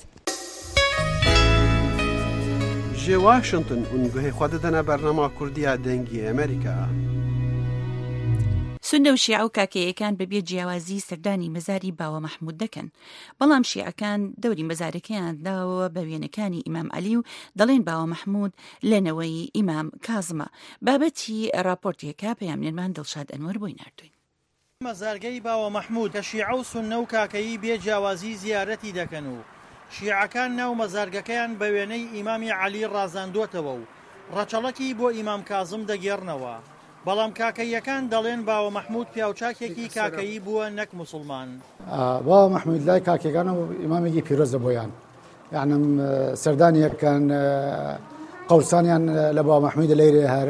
Ji Washington û guhê xwe didine bernama Kurdiya Dengê Amerîka. سونە و شیع و کاکەیەکان بەبێ جیاوازی سەردانی مەزاری باوە مەحموود دەکەن بەڵام شیعەکان دەوری مەزارەکەیان داوە بە وێنەکانی ئیمام عەلی و دەڵێن باوە مەحموود لەنەوەی ئیمام کازمە بابەتی راپۆرتێکە پەیامنێرمان دڵشاد ئەنوەر بۆی ناردوین. مەزارگەی باوە مەحموود کە شیعە و سونە و کاکەیی بێ جیاوازی زیارەتی دەکەن و شیعەکان ناو مەزارگەکەیان بە وێنەی ئیمامی عەلی ڕازاندوتەوە و ڕەچەڵەکی بۆ ئیمام کازم دەگێڕنەوە. بەڵام کاکەیەکان دەڵێن باوە مەحموود پیاوچاکێکی کاکەیی بووە نەک موسڵمان. باوە مەحموود لای کاکەکانە ئیمامێکی پیرۆزە بۆیان یعنم سەردانیەکان قەوسانیان لە باوە مەحموودە لەیرێ هەر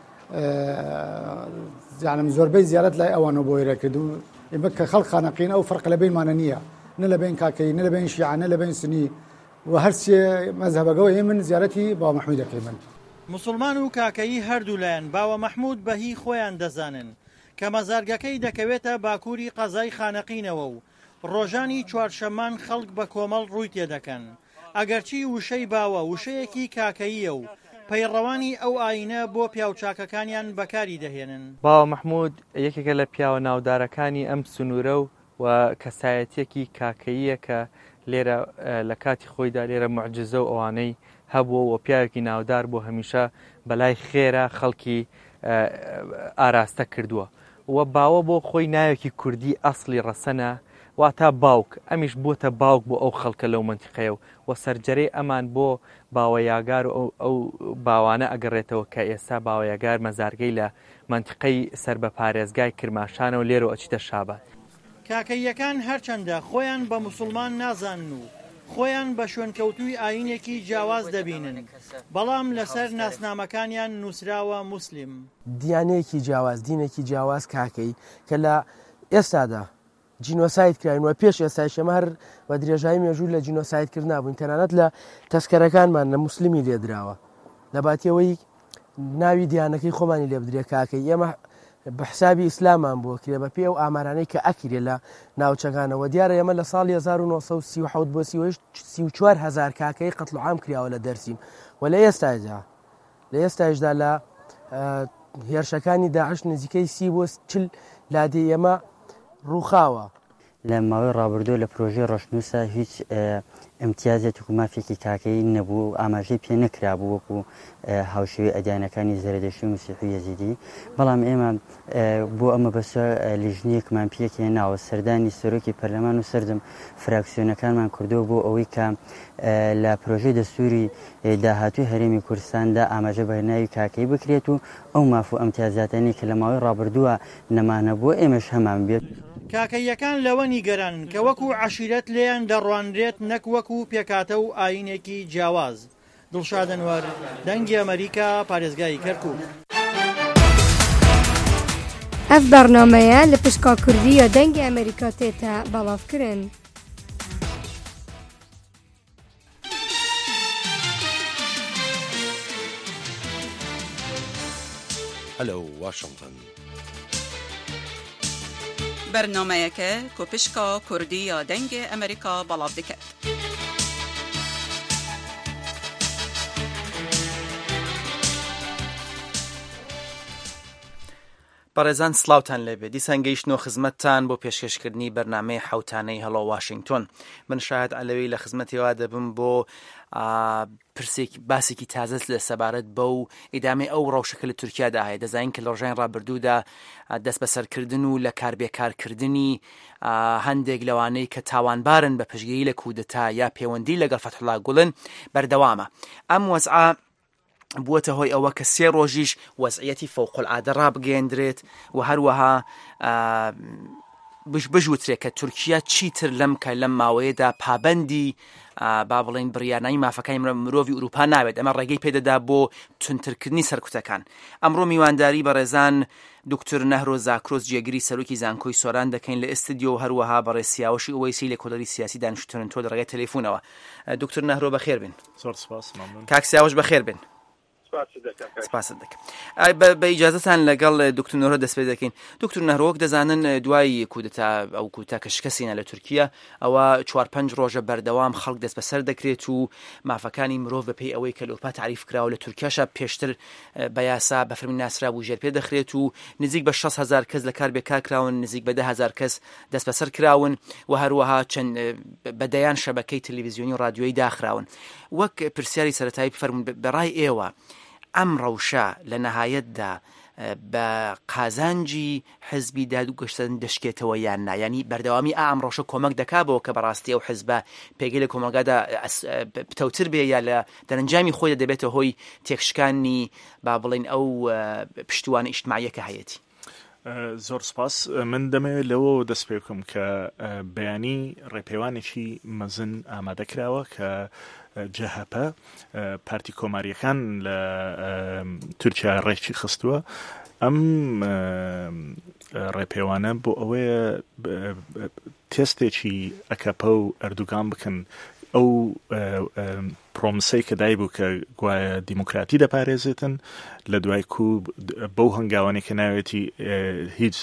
یعنم زۆربەی زیارەت لای ئەوانە بۆ وێرە کرد و ئێمە کە خەڵق خانەقین ئەو فەرق لە بینمانە نییە نە لە بین کاکەی نە لە بین شیعە نە لە بین سنی و هەرچێ مەذهبەگەوە من زیارەتی باوە مەحموود دەکەی من. مسلمان و کاکەیی هەردوو لایەن باوە مەحموود بەهی خۆیان دەزانن کە مەزارگەکەی دەکەوێتە باکووری قەزای خانەقینەوە و ڕۆژانی چوارشەممان خەڵک بە کۆمەڵ ڕووی تێدەکەن. ئەگەرچی وشەی باوە وشەیەکی کاکەییە و پەیڕەوانی ئەو ئاینە بۆ پیاوچاکەکانیان بەکاری دەهێنن. باوە مەحموود یەکێکە لە پیاوە ناودارەکانی ئەم سنوورە و کەسایەتیەکی کاکەییە کە لێرە لە کاتی خۆیدا لێرە معجزە و ئەوانەی هەبووە و پیاوێکی ناودار بۆ هەمیشە بەلای خێرە خەڵکی ئاراستە کردووە و باوە بۆ خۆی ناوێکی کوردی ئەسڵی ڕەسەنە واتە باوک ئەمیش بووتە باوک بۆ ئەو خەڵکە لەو منتیقەیە و سەرجەرەی ئەمان بۆ باوە یاگار و ئەو باوانە ئەگەڕێتەوە کە ئێستا باوە یاگار مەزارگەی لە منتیقەی سەر بە پارێزگای کرماشانە و لێرە ئەچیتە شابات. کاکەیەکان هەرچەندە خۆیان بە موسڵمان نازانن و خۆیان بە شوێنکەوتوی ئاینێکی جیاواز دەبینن بەڵام لەسەر ناسنامەکانیان نووسراوە موسلیم. دیانەیەکی جیاواز دینێکی جیاواز کاکەی کە لە ئێستادا جینۆسایت کراینەوە پێش ئێستا شەمە هەر بە درێژایی مێژوو لە جینۆسایتکرد نابووین تەنانەت لە تەسکەرەکانمان لە موسلیمی لێدراوە لە باتیەوەی ناوی دیانەکەی خۆمانی لێ بدرێ کاکەی ئێمە بە حسابی ئیسلامان بۆ کرێ بە پێ و ئامارانەی کە ئەکیرێ لە ناوچەکانەوە دیارە ئێمە لە ساڵی 1937 بۆ 34,000 کاکەی قەتڵ عام کراوە لە دەرسیم و لە ئێستاشدا لە هێرشەکانی داعش نزیکەی 30 بۆ 40 لادێ ئێمە ڕووخاوە. لە ماوەی ڕابردوو لە پرۆژەی ڕۆشنووسە هیچ ئەمتیازێت و مافێکی کاکەی نەبوو ئاماژەی پێ نەکرابوو وەکو هاوشێوی ئەدیانەکانی زەردەشتی و مسیحی یەزیدی بەڵام ئێمە بۆ ئەمە بەسە لیژنەیەکمان پێکهێناوە سەردانی سەرۆکی پەرلەمان و سەردەم فراکسیۆنەکانمان کردووە بۆ ئەوەی کە لە پرۆژەی دەستوری داهاتووی هەرێمی کوردستاندا ئاماژە بەهێناوی کاکەی بکرێت و ئەو ماف و ئەمتیازاتانی کە لە ماوەی ڕابردووە نەمانە بووە ئێمەش هەمان بێت. کاکەیەکان لەوە نیگەران کە وەکو عەشیرەت لێیان دەڕوانرێت نەک وەکو پێکاتە و ئاینێکی جیاواز. دڵشاد ئەنوەر، دەنگی ئەمریکا، پارێزگای کەرکووک. ئەف بەرنامەیە لە پشکا کوردی یا دەنگی ئەمریکا تێتە بەڵاوکردن. هەلو واشنگتن. بەرنامەیەکە کە پشکا کوردی یا دەنگی ئەمریکا بەڵاو دەکات. بەڕێزان سلااوان لێبێ دیسان گەیشتنەوە خزمەتتان بۆ پێشکەشکردنی بەرنامەی حوتانەی هەڵۆ واشنگتن من شاهد ئەلەوەی لە خزمەتیوا دەبم بۆ باسێکی تازە لە سەبارەت بە و ئیدامەی ئەو ڕەوشەکە لە تورکیادا هەیە دەزانین کە لە ڕۆژانی ڕابردوودا دەست بەسەرکردن و لە کاربێکارکردنی هەندێک لەوانەی کە تاوانبارن بە پشگیری لە کودتا یا پەیوەندی لەگەڵ فتحوڵا گوڵن بەردەوامە ئەم وەزعە بووەتە هۆی ئەوە کە 3 ڕۆژیش وەزعیەتی فەوقولعادە ڕابگەیەندرێت و هەروەها بژوترێت کە تورکیا چیتر لەم ماوەیەدا پابەندی با بڵێن بڕیانایی مافەکانی مرۆڤی ئوروپا ناوێت ئەمە ڕێگەی پێدەدا بۆ تونترکردنی سەرکوتەکان ئەمڕۆ میوانداری بە ڕێزان دکتۆر نەهرۆ زاکرۆس جێگری سەرۆکی زانکۆی سۆران دەکەین لە ئستودیۆ هەروەها بەڕێز سیاوەشی ئۆوەیسی لە کۆلەری سیاسی دانیشتوون تۆ لە ڕێگەی تەلەفۆنەوە دکتۆر نەهرۆ بەخێر بن زۆر سپاس مەمنون کاک سیاوەش بەخێر بن سپاست دەکەم بە ئیجازەتان لەگەڵ دکتۆر نەهرۆ دەست پێ دەکەین دکتۆر نەهرۆ وەک دەزانن دوای کودتا ئەو کودتا کە شکستینە لە تورکیا ئەوە 4-5 ڕۆژە بەردەوام خەڵک دەست بەسەر دەکرێت و مافەکانی مرۆڤ بەپێی ئەوەی کە لەوروپا تعریف کراوە لە تورکیاشە پێشتر بە یاسا بە فەرمی ناسرا بوو ژێر پێ دەخرێت و نزیک بە 6,000 کەس لە کار بێکار کراون نزیک بە 10,000 کەس دەست بەسەر کراون و هەروەها چەند بەدەیان شەبەکەی تەلەڤیزیۆنی و رادیۆیی داخراون وەک پرسیاری سەرەتایی بفەرمون بەڕای ئێوە ئەم ڕەوشە لە نەهایەتدا بە قازانجی حزبی دادوگەشتن دەشکێتەوە یان نا ینی بەردەوامی ئەم ڕەوشە کۆمەک دەکاتەوە کە بەڕاستی ئەو حزبە پێگەی لە کۆمەلگادا پتەوتر بێ یا لە دەرەنجامی خۆی دەبێتە هۆی تێکشکانی با بڵێن ئەو پشتوانە ئیجتیماعیە کە هەیەی زۆر سپاس من دەمەوێت لەوە دەست پێ بکەم کە بەیانی ڕێپەیوانێکی مەزن ئامادەکراوە کە جەهەپە پارتی کۆماریەکان لە تورکیا ڕێکی خستووە ئەم ڕێپەیوانە بۆ ئەوەیە تێستێکی ئەکەپە و ئەردوگان بکەن ئەو پرۆمسەی کە دای بوو کە گوایە دیموکراتی دەپارێزێتن لە دوای بەو هەنگاوانێک کە ناوێتی هیچ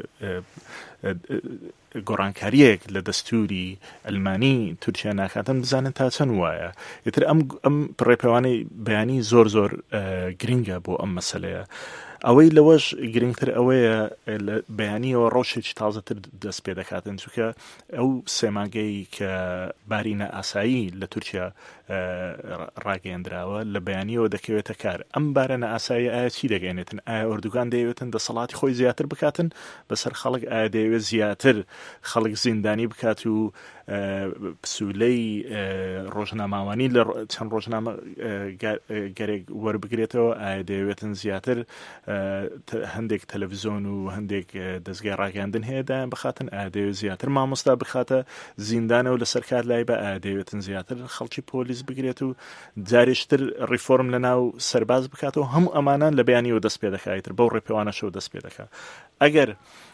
گۆڕانکاریەک لە دەستوری ئەلمانی تورکیا ناکاتن بزانن تا چەند وایە ئیتر ئەم ڕێپەیوانەی بەیانی زۆر گرنگە بۆ ئەم مەسەلەیە ئەوەی لەوەش گرنگتر ئەوەیە بەیانیەوە ڕۆژێکی تازەتر دەست پێ دەکاتن چونکە ئەو سێماگەی کە بارینە ئاسایی لە تورکیا ڕاگەیەندراوە لە بەیانیەوە دەکەوێتە کار ئەم بارەنە ئاسایی ئایا چی دەگەێنێتن ئایا ئۆردوگان دەیەوێتن دەسەڵاتی خۆی زیاتر بکاتن بەسەر خەڵک ئایا دەیەوێت زیاتر خەڵک زیندانی بکات و پسولەی ڕۆژناماوانی لە چەند ڕۆژنامە گەرێک وەربگرێتەوە ئایا دەیەوێتن زیاتر هەندێک تەلەڤیزۆن و هەندێک دەستگای ڕاگەاندن هەیە دایان بخاتن ئایا دەیەوێت زیاتر مامۆستا بخاتە زیندانە و لەسەر کار لای بە ئایا دەیەوێتن زیاتر خەڵکی پۆلیس بگرێت و جارێشتر ڕیفۆرم لە ناو سەرباز بکاتەوە هەموو ئەمانان لە بەیانیەوە دەست پێ دەکاتر بەو ڕێپەیوانەشەوە دەست پێ دەکات ئەگەر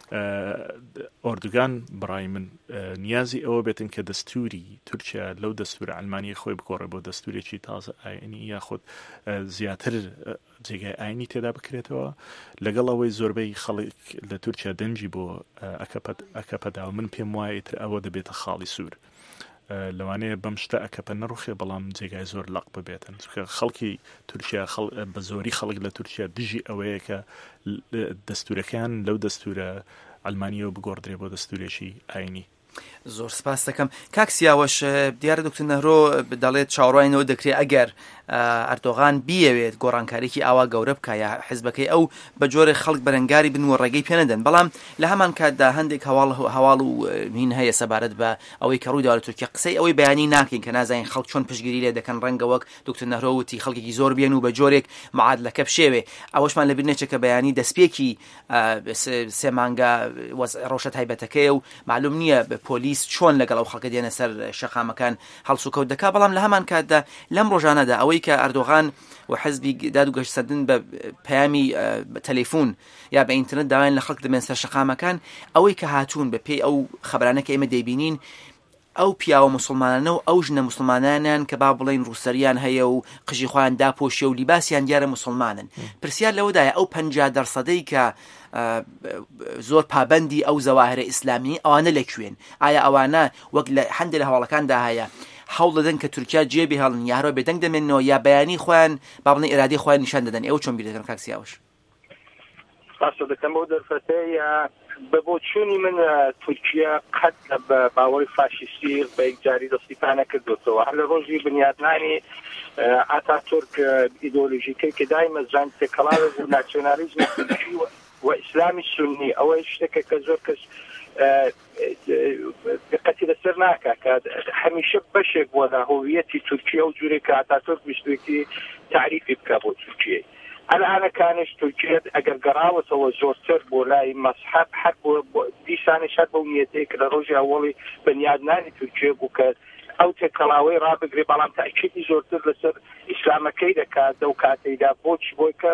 ئۆردوگان بڕای من نیازی ئەوە بێتن کە دەستوری تورکیا لەو دەستورە ئەلمانی خۆی بگۆڕێ بۆ دەستورێکی تازە ئاینی یاخود زیاتر جێگای ئاینی تێدا بکرێتەوە لەگەڵ ئەوەی زۆربەی خەڵک لە تورکیا دەنجی بۆ ئەکەپەدا و من پێم وایە تر ئەوە دەبێتە خاڵی سوور لەوانەیە بەم شتە ئەکەپە نەڕوخێ بەڵام جێگای زۆر لەق ببێتن چونکە خەڵکی تورکیا بە زۆری خەڵک لە تورکیا دژی ئەوەیە کە دەستورەکان لەو دەستورە ئەلمانیەوە بگۆڕدرێ بۆ دەستورێکی ئاینی زۆر سپاس دەکەم کاک سیاوەش دیارە دکتۆر نەهرۆ دەڵێت چاوەڕوانینەوە دەکرێت ئەگەر ئەردۆغان بیەوێت گۆڕانکاریی ئاوا گەورە بکە یا حیزبەکەی ئەو بە جۆرە خەڵک بەرەنگاری بن و ڕێگەی پێنەدەن بەڵام لە هەمان کاتدا هەندێک هەواڵ و هین هەیە سەبارەت بە ئەوەی کە ڕوویدا لە تورکیا قسەی ئەوەی بەیانی ناکەین کە نازانین خەڵک چۆن پشتگیری لێ دەکەن ڕەنگە وەک دکتۆر نەهرۆ وتی خەڵکێکی زۆر بێن و بە جۆرێک معادلەکە بشێوێ ئەوەشمان لەبیر نەچێت کە بەیانی دەستپێکی سێ مانگە ڕۆژە تایبەتەکەیە و معلوم نییە پۆلیس چۆن لەگەڵ ئەو خەڵکە دێنە سەر شەقامەکان هەڵس و کەوت دەکا بەڵام لە هەمان کاتدا لەم ڕۆژانەدا ئەوەی کە ئەردۆغان و حزبی دادوگەشتسەردن بە پەیامی تەلەفۆن یا بە ئینترنێت داوایان لە خەڵک دەبێن سەر شەقامەکان ئەوەی کە هاتوون بە پێی ئەو خەبرانە کە ئێمە دەیبینین ئەو پیاوە مسلمانانە و ئەو ژنە مسلمانانیان کە با بڵێن ڕووسەریان هەیە و قژی خۆیان داپۆشیە و لیباسیان دیارە مسلمانن پرسیار لەوەدایە ئەو 50% کە زۆر پابەندی ئەو زەواهرە ئیسلامی ئەوانە لەکوێن ئایا ئەوانە وەک لە هەندێک لە هەواڵەکاندا هەیە هەوڵ دەدەن کە تورکیا جێبی هەڵن یا هەرۆ بێدەنگ دەمێنەوە یا بەیانی خۆیان با بڵێن ئێرادی خۆیان نیشان دەدەن ئەوە چۆن بیر دەکەن کاک سیاوەش سپاس دەکەم بۆ دەرفەتەی بە بۆچوونی من تورکیا قەت بە باوەڕی فاشیستی بە یەکجاری دەستیپانە کردوتەوە هەر لە ڕۆژی بنیادنانی ئاتاتورک ئیدۆلۆژیکەی کە دایمە زانستێکەڵاوە بوو ناسیۆنالیزمی تورکی و ئیسلامی سونی ئەوەی شتێکە کە زۆر کەس دقەتی لەسەر ناکە کە هەمیشە بەشێک بووە لە هۆویەتی تورکیا و جوورێک کە ئاتاتورک ویستوێتی تعریفی بکە بۆ تورکیای ئەلانەکانش تورکیت ئەگەر گەڕاوەتەوە زۆرتر بۆ لای مەسحەب هەر بۆ دیسانش هەر بەو نیەتەیە کە لە ڕۆژی ئەوڵی بنیادنانی تورکیا بوو کە ئەو تێکەڵاوەی ڕابگرێ بەڵام تاکیدی زۆرتر لەسەر ئیسلامەکەی دەکات دەو کاتەیدا بۆی کە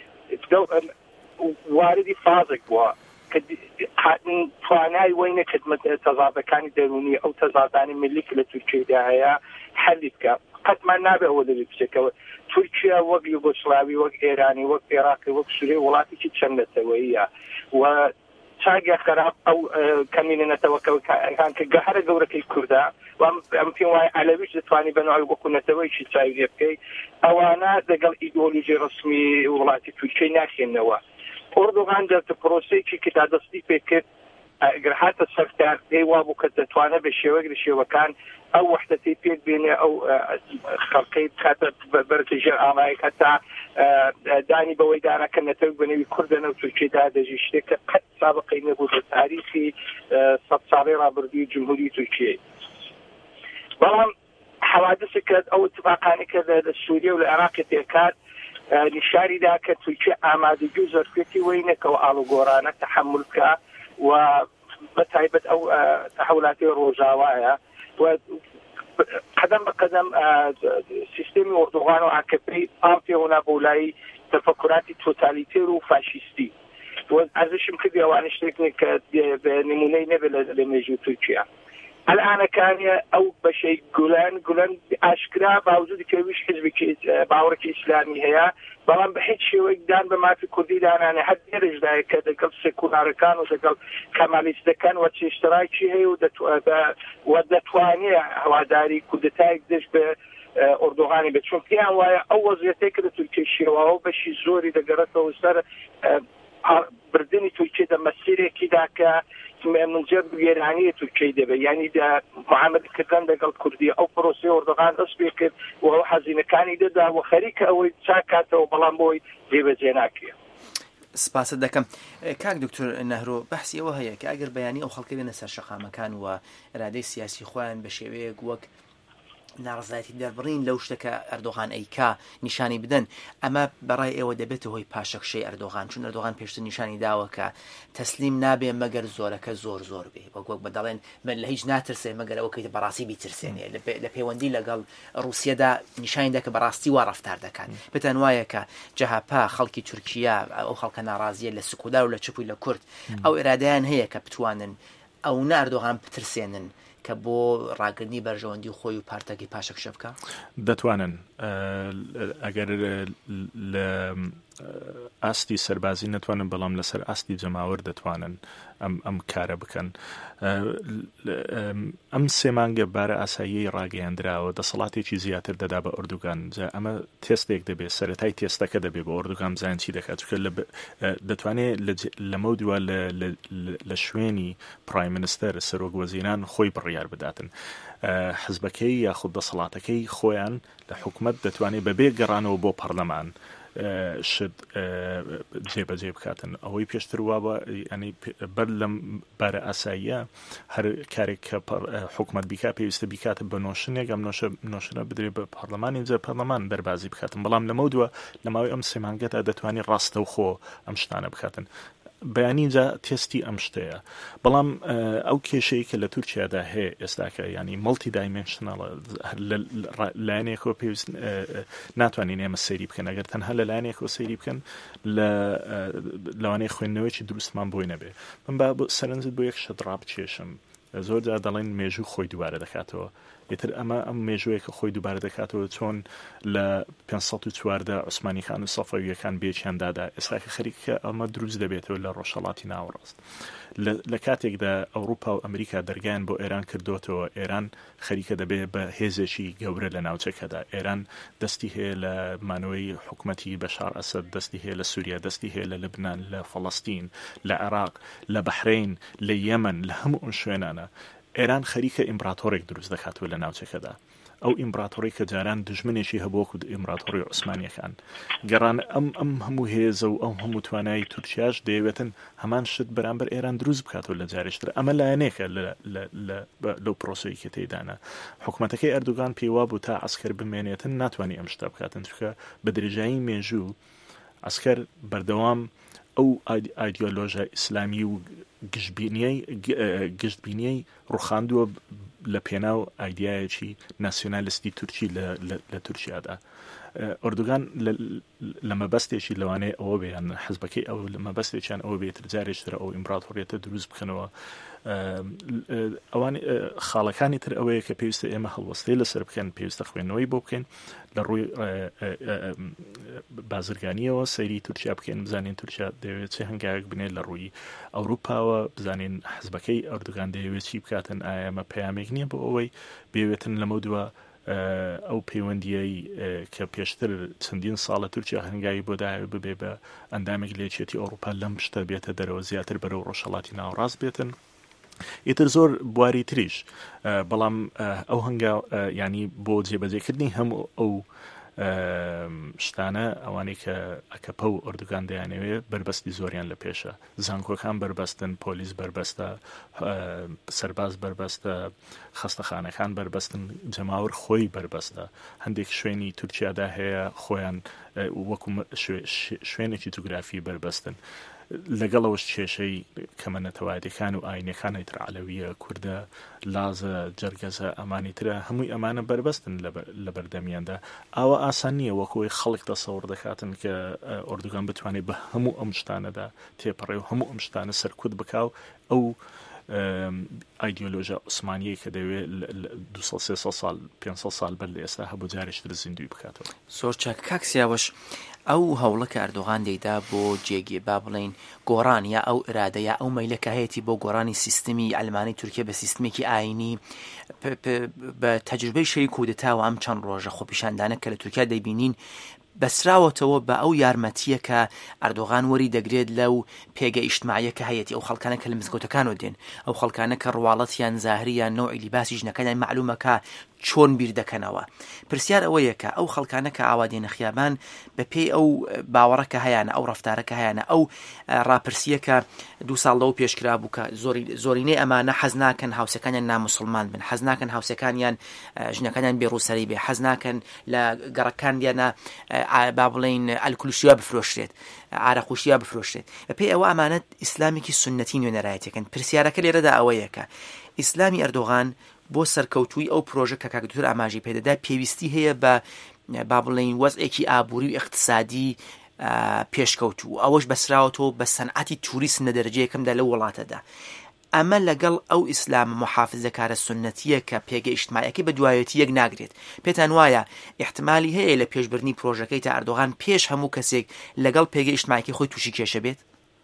واردی فازێک بووە کە توانای وەی نەکرد تەزادەکانی دەرونی ئەو تەزادانی ملی کە لە تورکیادا هەیە حەلی بکە قەتمان نابێ ئەوە دەبێت بچێکەوە تورکیا وەک یوگۆسلاوی وەک ئێرانی وەک عێراقی وەک سووریا وڵاتێکی چەند نەتەوەییە و چاگە خراپ ئەو کەمینەتەوەکان کە گەهرە گەورەکەی کووردا ئەم پێم وایە ئەلەویش دەتوانی بەناوی وەکو نەتەوەیکی چاوی بکەی ئەوانە دەگەڵ ئیدۆلۆژی ڕسمی وڵاتی تورکیای ناخێنەوە ئۆردۆغان دەرتە پرۆسەیەکی کە تا دەستی پێکرد ئەگەر هاتە سەرکار پێی وا بوو کە دەتوانێت بە شێوەیەک لە شێوەکان ئەو وحدەتی پێک بێنێ ئەو خەڵقەی بخاتە بەرتە ژێر ئامایەک هەتا دانی بەوەی دانەکە نەتەوەک بەنێوی کوردەنە و تورکیادا دەژی شتێکە قەت سابقەی نەبوو لە تاریخی سەد ساڵەی ڕابردووی جمهوری تورکیای بەڵام حەوادثی کرد ئەو اتفاقانی کە لە سووریا و لە عێراقی تێکات نیشاریدا کە تورکیا ئامادەگی و زەرفێتی وەینەکەەوە ئاڵوگۆڕانە تەحمل بکە و بەتایبەت ئەو تەحولاتی ڕۆژاوایە و قەدەم بە قەدەم سیستەمی ئۆردوغان و ئاکەپەی ئام پێوەنا بۆ لای تەفەکوراتی تۆتالیتێر و فاشیستی ئەرزشم کردی ئەوانە شتێکنێک کە نمونەی نەبێت لە مێژووی تورکیا ئەلانەکانیە ئەو بەشەی گولان ئاشکرا باوجودی کەویش حزبێکی باوەڕێکی ئیسلامی هەیە بەڵام بە هیچ شێوەیەک دان بە مافی کوردی دانانێ هەر دێرەشدایە کە دەگەڵ سێکولارەکان و دەگەڵ کەمالیستەکان و چێشتراکی هەیە و دەتوانێت هەواداری کودتایەک دەست بە ئۆردۆغانی بێت چون پێیان وایە ئەو وەزیەتەی کە لە تورکیا شێواوە بەشی زۆری دەگەڕێتەوە سەر بردنی تورکیا دە مەسیرێکیدا کە منجر گێرانی تورکیای دەبێت یعنی معاملەکردن لەگەڵ کوردی ئەو پرۆسی ئۆردۆغان دەست پێ کرد و ئەو حەزینەکانی دەدا و خەریکە ئەوەی چاکاتەوە بەڵام بۆی جێبەجێ ناکرێت. سپاست دەکەم کاک دکتۆر نەهرۆ بەحسی ئەوە هەیە کە ئەگەر بەیانی ئەو خەڵکە بێنە سەر شەقامەکان و ئێرادەی سیاسی خۆیان بە شێوەیەک وەک ناڕزایەتی دەربڕین لەو شتەکە ئەردۆغان ئەیکا نیشانی بدەن ئەمە بەڕای ئێوە دەبێتە هۆی پاشەکشەی ئەردۆغان چون ئەردۆغان پێشتر نیشانی داوە کە تەسلیم نابێ مەگەر زۆرەکە زۆر بێ وەک بەدەڵێن من لە هیچ ناترسێ مەگەر ئەوەکەی بەڕاستی بیترسێنێ لە پەیوەندی لەگەڵ ڕوسیەدا نیشانیدا کە بەڕاستی وا ڕەفتار دەکات بتەن وایە کە جەهاپا خەڵکی تورکیا ئەو خەڵکە ناڕازیە لە سکودا و لە چپوی لە کورد ئەو ئێرادەیان هەیە کە بتوانن ئەو ئەردۆغان بترسێنن کە بۆ ڕاگرنی بەرژەوەندی خۆی و پارتەکی پاشەکشە بکە دەتوانن ئەگەر لە ئاستی سەربازی نەتوانن بەڵام لەسەر ئاستی جەماوەر دەتوانن ئەم کارە بکەن ئەم سێمانگە بارە ئاساییەی ڕاگەیاندراوە دەسەڵاتێکی زیاتر دەدا بە ئۆردوگان ئەمە تێستێک دەبێت سەرەتای تێستەکە دەبێت بە ئۆردوگان بزان چی دەکات چکە دەتوانێت لەمە دووە لە شوێنی پرایم مینستەر سەرۆک وەزیران خۆی بڕیار بداتن حزبەکەی یاخود دەسەڵاتەکەی خۆیان لە حکومەت دەتوانێت بەبێ گەڕانەوە بۆ پەرلەمان شت جێبەجێ بکاتن ئەوەی پێشتر وابە ینی بەر لەم بارە ئاساییە هەر کارێک کە حکومەت بیکا پێویستە بیکاتە بە نۆشنێک ئەم نۆشنە بدرێت بە پەرلەمانی جە پەرلەمان دەربازی بکاتن بەڵام لەمە دووە لەماوەی ئەم سێمانگەدا دەتوانێت ڕاستە و خۆ ئەم شتانە بکاتن بەیانیجا تێستی ئەم شتەیە بەڵام ئەو کێشەیە کە لە تورکیادا هەیە ئێستاکە ینی مڵتی دایمنشنەڵە لایەنێکەوە پێویست ناتوانین ئێمە سەیری بکەن ئەگەر تەنها لە لایەنێکەوە سەیری بکەن لەوانەیە خوێندنەوەیکی دروستمان بۆی نەبێ من با سەرنجت بۆ یەک شت ڕابکێشم زۆرجار دەڵێن مێژوو خۆی دووارە دەکاتەوە ئیتر ئەم مێژوەیە کە خۆی دووبارە دەکاتەوە چۆن لە 514 عوسمانیەکان و سەفەویەکان بێچیاندادا ئێستاکە خەریکە ئەمە دروست دەبێتەوە لە ڕۆژهەڵاتی ناوەڕاست لە کاتێکدا ئەوروپا و ئەمریکا دەرگیان بۆ ئێران کردوتەوە ئێران خەریکە دەبێت بە هێزێکی گەورە لە ناوچەکەدا ئێران دەستی هەیە لە مانەوەی حکوومەتی بەشار ئەسەد دەستی هەیە لە سووریا دەستی هەیە لە لەبنان لە فەڵەستین لە عێراق لە بەحرین لە یەمەن لە هەموو ئەم شوێنانە ئێران خەریکە ئیمپراتۆرێک دروست دەکاتەوە لە ناوچەکەدا ئەو ئیمپراتۆری کە جاران دژمنێکی هەبووەکو ئیمپراتۆری عوسمانیەکان گەڕان ئەم هەموو هێزە و ئەم هەموو توانایی تورکیاش دەیەوێتن هەمان شت بەرامبەر ئێران دروست بکاتەوە لە جارێشتر ئەمە لایەنێکە لەو پرۆسەی کە تێدانە حکوومەتەکەی ئەردوغان پێیوا بوو تا عسکەر بمێنێتن ناتوانانی ئەم شتە بکاتن چونکە بە درێژایی مێژوو عسکەر بەردەوام ئەو ئایدیۆلۆژە ئیسلامی و گشتبینیەی ڕوخاندووە لە پێناو ئایدیایەکی ناسیۆنالیستی تورکی لە تورکیادا ئەردوغان لە مەبەستێکی لەوانەیە ئەوە بێیان حزبەکەی ئەو لە مەبەستێکیان ئەوە بێتتر جارێکتر ئەو ئیمپراتۆریەتە دروست بکەنەوە ئەوان خاڵەکانی تر ئەوەیە کە پێویستە ئێمە هەڵوەستەی لەسەر بکەن پێویستە خوێندنەوەی بۆ بکەین لە ڕووی بازرگانیەوە سەیری تورکیا بکەین بزانین تورکیا دەوێت چه هەنگاوێک بنێت لە ڕووی ئەوروپاوە بزانین حزبەکەی ئەردوغان دەیەوێت چی بکاتن ئایا ئەمە پەیامێک نییە بۆ ئەوەی بێوێتن لەمە دووە ئەو پەیوەندیەی کە پێشتر چەندین ساڵە تورکیا هەنگاوی بۆ داوێت ببێ بە ئەندامێک لێچێتی ئەوروپا لەم شتە بێتە دەرەوە زیاتر بەرەو ڕۆژهەڵاتی ناوەڕاست بێتن ئیتر زۆر بواری تریش بەڵام ئەو هەنگاو ینی بۆ جێبەجێکردنی هەموو ئەو شتانە ئەوانەی کە ئەکەپە و ئەردوگان دەیانەوێ بربەستی زۆریان لە پێشە زانکۆکان بربەستن پۆلیس بربەستە سەرباز بربەستە خەستەخانەکان بربەستن جەماور خۆی بربەستە هەندێک شوێنی تورکیادا هەیە خۆیان وەکو شوێنێکی جوگرافی بربەستن لەگەڵەوەش کێشەی کەمەنەتەوایەتەکان و ئاینەکانی تر عەلەویە کوردە لازە جەرگەزە ئەمانی ترە هەمووی ئەمانە بربەستن لە بەردەمیاندا ئاوە ئاسان نییە وەکۆی خەڵک تەسەوڕ دەکاتن کە ئەردوغان بتوانێت بە هەموو ئەم شتانەدا تێپەڕێ و هەموو ئەم شتانە سەرکوت بکاو ئەو ئایدیۆلۆژە عوسمانیەی کە دەوێت 200 ساڵ 500 ساڵ بەر لە ئێستا هەبوو جارێکتر زیندوی بکاتەوە زۆر چاک کاکسیاوەش ئەو هەوڵە کە ئەردوغان دەیدا بۆ جێگێ با بڵێن گۆڕان یا ئەو ئرادەیە ئەو مەیلەکە هەیەی بۆ گۆڕانی سیستمی ئەلمانی تورکیا بە سیستمێکی ئاینی بە تەجروبەی شەی کودتاوە ئەم چەند ڕۆژە خۆپیشاندانە کە لە تورکیا دەیبینین بەسراوەتەوە بە ئەو یارمەتیە کە ئەردوغان وەری دەگرێت لەو پێگە ئیشتماعیە کە هەیەی ئەو خەڵکانە کە لە مزگەوتەکانەوە دێن ئەو خەڵکانە کە ڕواڵەتیان زاهریان نەوعی لیباسی ژنەکەیان معلومەکە چۆن بیر دەکەنەوە پرسیار ئەوەیە کە ئەو خەڵکانە کە ئاوادێنە خیابان بە پێی ئەو باوەڕەکە هەیەە ئەو ڕەفتارەکە هەیەە ئەو ڕاپرسیە کە 2 ساڵ لەو پێشکرا بوو کە زۆرینەی ئەمانە حەز ناکەن هاوسەکانیان ناموسڵمان بن حەز ناکەن هاوسەکانیان ژنەکانیان بێڕووسەری بێ حەز ناکەن لە گەڕەکان دیانە با بڵێن ئەلکولوشیا بفرۆشرێت عارەقوشیا بفرۆشرێت بە پێی ئەوە ئەمانەت ئیسلامێکی سنەتی نوێنەرایەتەکەن پرسیارەکە لێرەدا ئەوەیە کە ئیسلامی ئەردوغان بۆ سەرکەوتووی ئەو پرۆژە کە کاکتور ئاماژی پێدەدا پێویستی هەیە بە با بڵێن وەزعێکی ئابووری و اقتصادی پێشکەوتوو ئەوەش بەسراوەتەوە بە سەنعەتی توریست لە دەرەجەیەکەمدا لەو وڵاتەدا ئەمە لەگەڵ ئەو ئیسلام محافزەکارە سنەتیە کە پێگە ئیجتماعیەکەی بە دوایەتی یەک ناگرێت پێتان وایە احتمالی هەیە لە پێشبردننی پرۆژەکەی تا ئەردوغان پێش هەموو کەسێک لەگەڵ پێگە ئیجتماعیەکەی خۆی تووشی کێشە بێت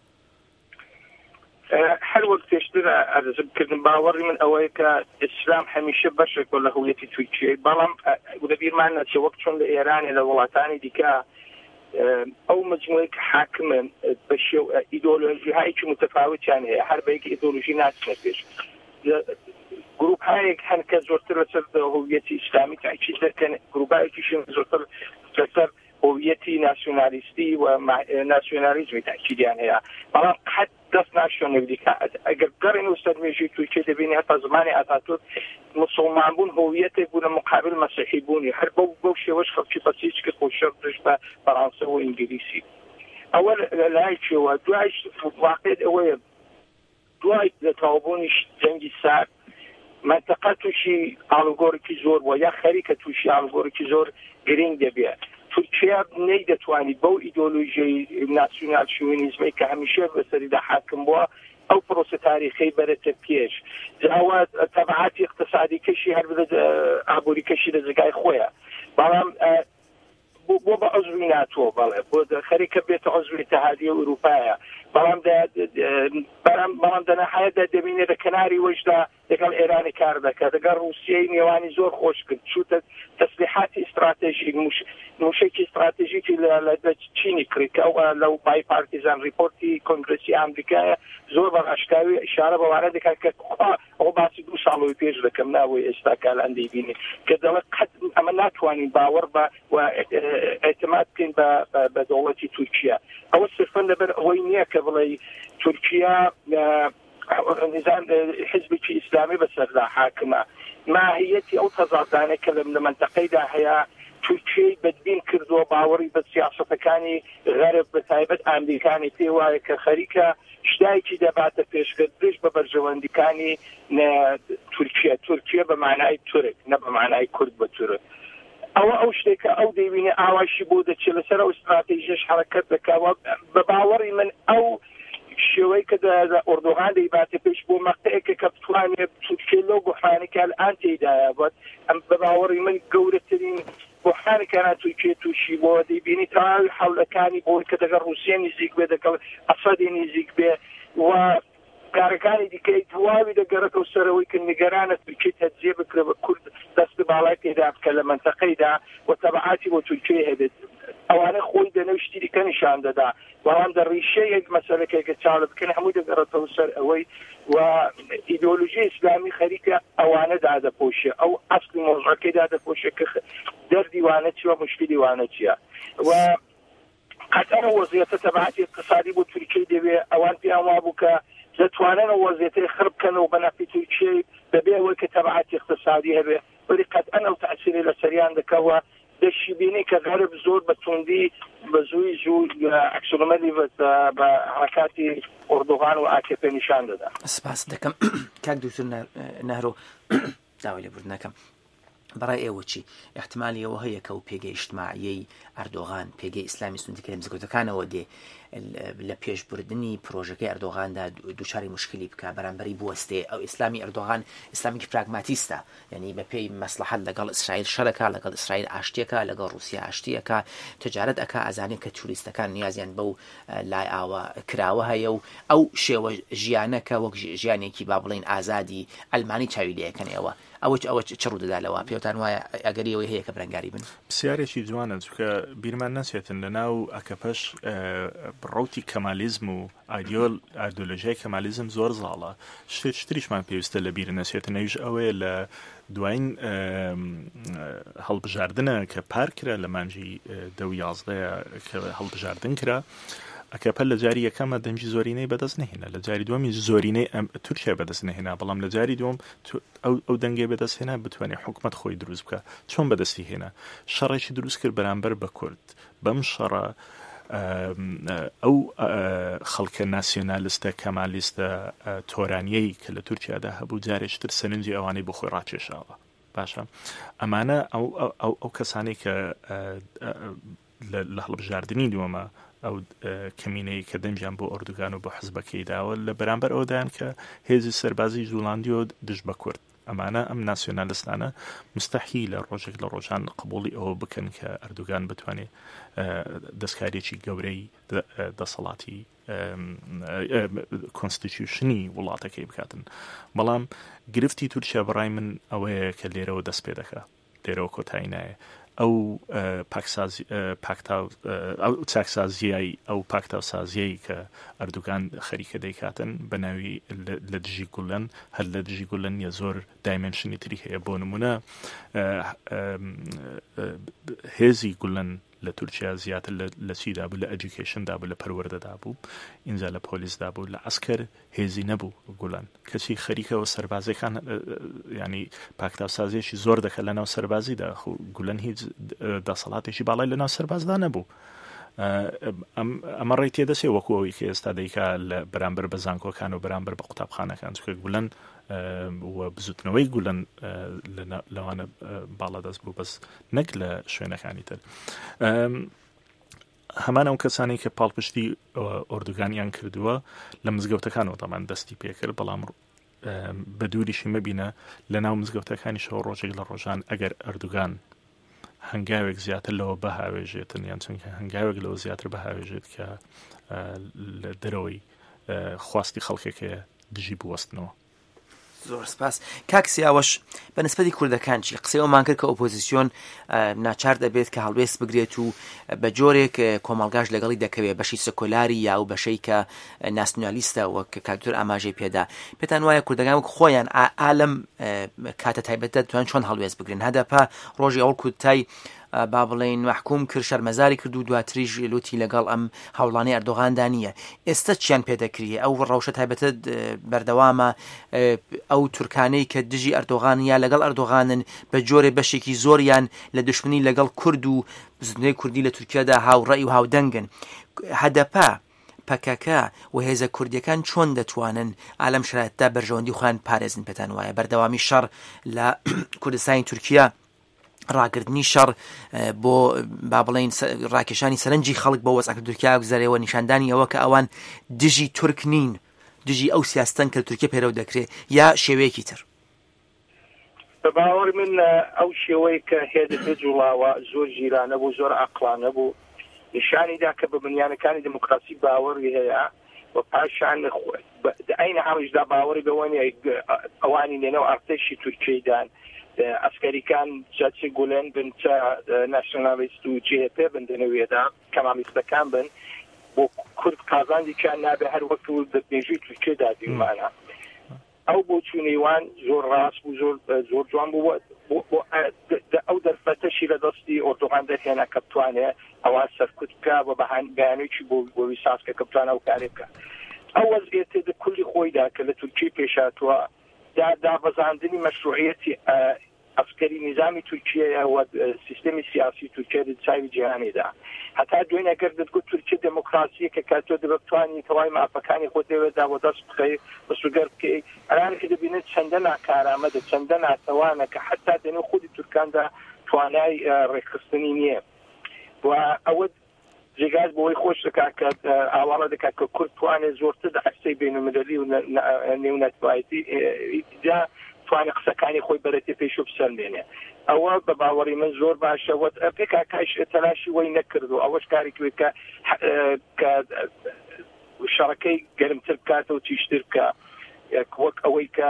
هەر وەک پێشتر ئەرزبکردن باوەڕی من ئەوەیە کە ئیسلام هەمیشە بەشێک لە هەویەتی تورکیای بەڵام لەبیرمان نەچێ وەک چۆن لە ئێرانێ لە وڵاتانی دیکە ئەو مجموعەی کە حاکمن بە شێو ئیدۆلۆژیایەکی متفاوتیان هەیە هەر بەیەکی ئیدۆلۆژی ناچنە پێش گروپایەک هەن کە زۆرتر لەسەر هەویەتی ئیسلامی تاکید دەکەن گروپایەکیشن زۆرتر لەسەر هویەتی ناسیۆنالیستی و ناسیۆنالیزمی تاکیدیان هەیە بەڵام قەت دەست ناشۆنێک دیکە ئەگەر گەڕین و سەرمێژی تورکیا دەبینی هەتا زمانی ئاتاتورک مسلمان بوون هویەتێک بوون مقابل مەسیحی بوونی هەر بەو شێوەش خەڵکی بەسیچ کە خۆشەر دژ بە فەڕەنسە و ئینگلیسی ئەوە لایکیەوە دوای واقعیت ئەوەیە دوای لەتەواوبوونی جەنگی سارد منتەقە تووشی ئاڵوگۆڕێکی زۆر بووە یا خەریکە تووشی ئاڵوگۆڕێکی زۆر گرنگ دەبێت تورکیا نەیدەتوانی بەو ئیدۆلۆژیای ناسیۆنال شوێنیزمی کە هەمیشە بەسەریدا حاکم بووە ئەو پرۆسە تاریخی بەرەتە پێش جاوە تەبعاتی اقتصادی کەشی هەر ئابووری کەشی لە جگای خۆیە بەڵام بۆ بە عزوی ناتوە بەڵێ بۆ خەریکە بێتە عزوی اتحادیە ئوروپایە بەڵام دەنەحایەتدا دەبینێ لە کەناری وەشدا لەگەڵ ئێرانی کار دەکات لەگەڵ رووسیای نێوانی زۆر خۆش کرد چوتە تەسلیحاتی استراتێژیک موشێکی استراتێژیکی لە چینی کرد کە لەو بای پارتیزان ریپۆرتی کۆنگرسی ئەمریکایە زۆر بەڕاشکاوی ئیشارە بەوانە دەکات کە ئەو باسی 2 ساڵەوەی پێش دەکەم ناوەی ئێستا کالان دەیبینی کە دەڵێ قەت ئەمە ناتوانین باوەڕ بە ئێعتماد بکەین بە دەوڵەتی تورکیا ئەوە صرفا لەبەر ئەوەی نییە کە بڵێ تورکیا نظام حزبێکی ئیسلامی بەسەردا حاکمە ماهیەتی ئەو تەزادانە کە لە منتەقەیدا هەیە تورکیای بەدبین کردووە باوەڕی بە سیاسەتەکانی غەرب بە تایبەت ئەمریکانی پێ وایە کە خەریکە شتایکی دەباتە پێشکردش بە بەرژەوەندیەکانی تورکیا بە معنای تورک نە بە معنای کورد بە تورک ئەو شتێکە ئەو دەیبینێ ئاواشی بۆ دەچێت لەسەر ئەو استراتێژیش حرەکەت دەکەوە بە باوەڕی من ئەو شێوەی کە ئۆردۆغان دەیباتە پێش بۆ مەقطعێکە کە بتوانێت تورکیا لەو بوحرانێکە ئەلئان تێدایە بۆت ئەم بە باوەڕی من گەورەترین بوحرانێکانە تورکیا تووشی بۆ دەیبینی تەواوی حەولەکانی بۆی کە دەگەڵ رووسیا نزیک بێ دەگەڵ ئەسەدی نزیک بێ و کارەکانی دیکەی تەواوی دەگەڕێتەوە سەرەوەی کە نیگەرانە تورکیا تەجزیە بکرێ بە کورد دەست باڵای پێدا بکە لە منتەقەیدا و تەبعاتی بۆ تورکیا هەبێت ئەوانە خۆی دەنەوشتی دیکە نیشان دەدا بەڵام دە ڕیشەیەک مەسەلەکەیکە چاڵە بکەن هەمووی دەگەڕێتەوە سەر ئەوەی و ئیدۆلۆژی ئیسلامی خەریکە ئەوانە دادەپۆشە ئەو ئەسلی مۆزەکەی دادەپۆشە کە دەردیوانە چیوە مشکلیوانە چییە و قەتەر وەزیەتە تەبعاتی اقتصادی بۆ تورکیا دەوێ ئەوان پێیان وابوو کە دەتوانن وەزیەتەی خڕ بکەنەوە بە نەفی تورکیای بەبێ ئەوەی کە تەبعاتی اقتصادی هەبێ وەلی قەتئەن ئەو تەئسیری لەسەریان دەکەوە دەشی بینی کە غەرب زۆر بە توندی بە زووی زوو عکسولمەلی بە حرەکاتی ئۆردۆغان و ئاکێپێ نیشان دەدا. سپاس دەکەم کاک دوکتۆر نەهرۆ داوای لێبوردن نەکەم بەڕای ئێوە چی احتمالی ئەوە هەیە کە و پێگەی اجتماعیەی ئەردۆغان پێگەی ئیسلامی سنتی کە لە مزگەوتەکانەوە دێ لە پێشبردننی پرۆژەکەی ئەردۆغاندا دووچاری مشکلی بکە بەرامبەری بوەستێ ئەو ئیسلامی ئەردۆغان ئیسلامێکی پراگماتیستە یعنی بە پێی مەسلحەت لەگەڵ ئیسرائیل شەرەکە لەگەڵ ئیسرائیل ئاشتیەکە لەگەڵ رووسیا ئاشتیەکە تجارەت ئەکا ئازانێت کە توریستەکان نیازیان بەو لای ئاوە کراوە هەیە و ئەو شێوە ژیانەکە وەک ژیانێکی با بڵێن ئازادی ئەلمانی چاوی لەکەن ئێوە ئەوە چ ڕوودەدالەوە پێوتان وایە ئەگەریەوەی هەیە کە برەنگاری بن پرسیارێکی جوانە چونکە بیرمان نەچێتن لەناو ئەکەپەش ڕوتی کەمالیزم و ئایدۆلۆژیای کەمالیزم زۆر زاڵە شتریشمان پێویستە لە بیر نەچێتن نەویش ئەوەیە لە دوایین هەڵبژاردنە کە پار کرا لە مانجی 2011 کە هەڵبژاردن کرا ئەکەپە لە جاری یەکەمە دەنجی زۆرینەی بەدەست نهێنا لە جاری دووەمی زۆرینەی تورکیا بەدەست نهێنا بەڵام لە جاری دووەم ئەو دەنگێ بەدەست هێنا بتوانێت حکومت خۆی دروست بکە چۆن بەدەستی هێنا شەڕێکی دروست کرد بەرامبەر بە کورد بەم شەڕە ئەو خەڵکە ناسیۆنالیستە کەمالیستە تۆرانیەی کە لە تورکیادا هەبوو جارێکتر سەرنجی ئەوانەی بۆ خۆی ڕاکێشاوە باشە ئەمانە ئەو کەسانی کە لە هەڵبژاردننی دووەمە ئەو کەمینەی کە دەنجیان بۆ ئۆردوگان و بۆ حزبەکەی داوە لە بەرامبەر ئەوەدایان کە هێزی سەربازی زوڵاندی و دژ بە کورد ئەمانە ئەم ناسیۆنالیستانە مستەحیل لە ڕۆژێک لە ڕۆژان قبوڵی ئەوە بکەن کە ئەردوگان بتوانێت دەستکاریەکی گەورەی دەسەڵاتی کۆنستیتیوشنی وڵاتەکەی بکاتن بەڵام گرفتی تورکیا بەڕای من ئەوەیە کە لێرەوە دەست پێ دەکات لێرەوە کۆتایی نایە ئەو چاکسازیایی ئەو پاکتاوسازیایی کە ئەردوگان خەریکە دەیکاتن بە ناوی لە دژی گوڵەن هەر لە دژی گوڵەن یە زۆر دایمنشنی تری هەیە بۆ نمونە هێزی گوڵەن لە تورکیا زیاتر لە چیدا بوو لە ئەجوکیشندا بوو لە پەروەردەدا بوو ئینجا لە پۆلیسدا بوو لە ئەسکەر هێزی نەبوو گوڵەن کەچی خەریکەوە سەربازەکان ینی پاکتاوسازیێکی زۆر دەکە لە ناو سەربازیدا گوڵەن هیچ دەسەڵاتێکی باڵای لە ناو سەربازدا نەبوو ئەمە ڕێی تێدەسێ وەکو ئەوی کە ئێستا دەیکا لە بەرامبەر بە زانکۆکان و بەرامبەر بە قوتابخانەکان چکە گوڵەن و بزوتنەوەی گوڵەن لەوانە باڵا دەست بوو بەس نەک لە شوێنەکانی تر هەمان ئەو کەسانی کە پاڵپشتی ئۆردوگانیان کردووە لە مزگەوتەکانەوە دەمان دەستی پێکرد بەڵام بە دووریشی مەبینە لە ناو مزگەوتەکانی شەوە ڕۆژێک لە ڕۆژان ئەگەر ئەردوگان هەنگاوێک زیاتر لەوە بەهاوێژێتن یان چونکە هەنگاوێک لەوە زیاتر بەهاوێژێت کە لە دەرەوەی خواستی خەڵکێکەیە دژی بوەستنەوە. زۆر سپاس. کاک سیاوەش بەنسبەتی کوردەکان چی قسەیەوەمان کرد کە ئۆپۆزیسیۆن ناچار دەبێت کە هەڵوێست بگرێت و بە جۆرێک کۆمەڵگاش لەگەڵی دەکەوێت بەشی سەکۆلاری یا و بەشەی کە ناسیۆنالیستە وەک کاکتۆر ئاماژەی پێدا پێتان وایە کوردەکان وەک خۆیان ئالەم کاتە تایبەتە دەتوانن چۆن هەڵوێست بگرن هەدەپا ڕۆژی ئەوڵ کورتای با بڵێن محکوم کرد شەرمەزاری کرد و دواتریژ لوتی لەگەڵ ئەم هەوڵانەی ئەردۆغاندا نییە. ئێستا چیان پێدەکری ئەو ڕەوشە تایبەتە بەردەوامە ئەو تورکانەی کە دژی ئەردۆغانیا لەگەڵ ئەردۆغانن بە جۆرێ بەشێکی زۆریان لە دشمنی لەگەڵ کورد و بزنەوەی کوردی لە تورکیادا هاوڕێی و هاودەنگن. هەدەپا پەکەکە و هێزە کوردیەکان چۆن دەتوانن ئالەم شرایەتدا بەرژەوەندی خۆیان پارێزن پێتان وایە بەردەوامی شەڕ لە کوردستانی تورکیا ڕاگررتنی شەڕ بۆ با بڵێن ڕاکێشانی سەرنجی خەڵک بۆ وەزعکە تورکیا گوزارەوە نیشاندانی ئەوە کە ئەوان دژی تورک نین دژی ئەو سیاستەن کە تورکیا پێرەو دەکرێت یا شێوەیەکی تر. بە باوەڕ من ئەو شێوەیە کە هێدە جوڵاوە زۆر ژیرانە بوو زۆر عەقڵانە بوو نیشانیدا کە بە بنیانەکانی دموکراسی باوەڕی هەیە و پاشان عین هەڵیشدا باوەڕی بەوەنی ئەوانی لێنەوە ئەرتەشی تورکیەدان ئەسکەریکان چی گولێن بن چە ناسیۆنالیست و جێپێ بندنەوێدا کەمامیستەکان بن بۆ کورد قازاندیان نابێ هەر وەک دەبێژوی تورکیەدا دیمانە ئەو بۆ چوونەیوان زۆر ڕاست بوو زۆر جوان بوو ئەو دەرفەتەشی لە دەستی ئۆردۆغان دەرهێنا کە بتوانێت ئەوان سەرکوت بکە بە بەیانێکی بۆ ویساسکە کە بتوانە ئەو کارێ بکە. ئەو وەزعیەتە کولی خۆیدا کە لە تورکی پێشاتوە دابەزاندنی مەشروعیەتی ئەسکەری نظامی تورکیە و سیستمی سیاسی تورکیا لە چاوی جیهانیدا هەتا دوێنێ ئەگەر دەتگوت تورکیا دموکراسیە کە کاتۆ دەبتوانی تەواوی مافەکانی خۆت دەوێتدا بۆ دەست بخەی بە سوگەر بکەی ئەرانکە دەبینێت چەندە ناکارامەدە چەندە ناتەوانە کە حتا دێنێ خودی تورکاندا توانای ڕێکخستنی نییە و ئەوە جێگاز بۆی خۆش دەکات کە ئاواڵە دەکات کە کورد توانێت زۆرتر عەرسەی بینالمەلەلی و نێونەتوایەتی توانێت قسەکانی خۆی بەرەتێ پێش و بسەلمێنێ. ئەوە بە باوەڕی من زۆر باشە پێکا کاش تەلاشی وەی نەکرد و ئەوەش کارێکی کە شەڕەکەی گەرمتر بکاتە و تیشتر بکە وەک ئەوەی کە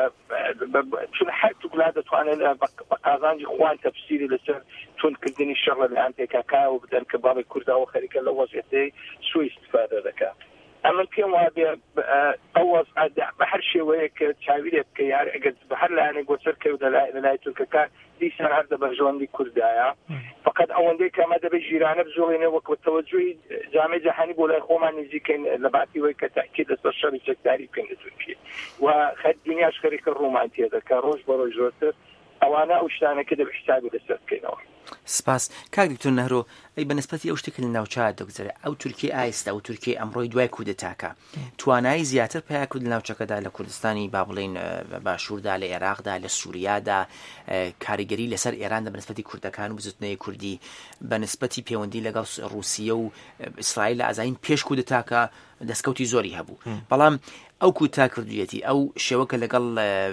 چون هەر توگلا دەتوانن بە قازانجی خوان تەفسیری لەسەر تونکردنی شەڕ لەلایەن پێکاکا و بدەن کە باڵی کورداوە خەریکە لە وەزعیەتەی سوء استفادە دەکات. ئەمن پێم وابێ ئەو بە هەر شێوەیە کە چاویرێ بکە یار ئەگەر بە هەر لایەنێک گۆچەرکەوت لەلای تورکەکە دیسان هەر دەبەرژەوەندی کوردایە فقط ئەوەندەی کە ئەمە دەبێت ژیرانە بزۆڵێنێ وەک تەوەجوی جامعەی جەهانی بۆ لای خۆمان نزیکەین لە باتی کە تاکید لەسەر شەڕی چەکداری بکەین لە تورکیە و دنیاش خەریکە ڕۆمان تێ دەکات ڕۆژ بە ڕۆژ زۆرتر ئەوانە ئەو شتانەکە دەبێت حسابی لەسەر بکەینەوە. سپاس. کاک دکتۆر نەهرۆ ئەی بەنسبەتی ئەو شتێک لە ناوچە دەگوزارێت ئەو تورکی ئایستا و تورکی ئەمڕۆی دوای کودەتاکە توانایی زیاتر پیا کرد لە ناوچەکەدا لە کوردستانی با بڵێن باشووردا لە عێراقدا لە سووریادا کاریگەری لەسەر ئێراندا بەنسبەتی کوردەکان و بزوتنەی کوردی بەنسبەتی پەیوەندی لەگەڵ رووسیە و ئیسرائیل لە ئازاین پێش کودەتاکە دەستکەوتی زۆری هەبوو بەڵام ئەو کوتا کردویەتی ئەو شێوەکە لەگەڵ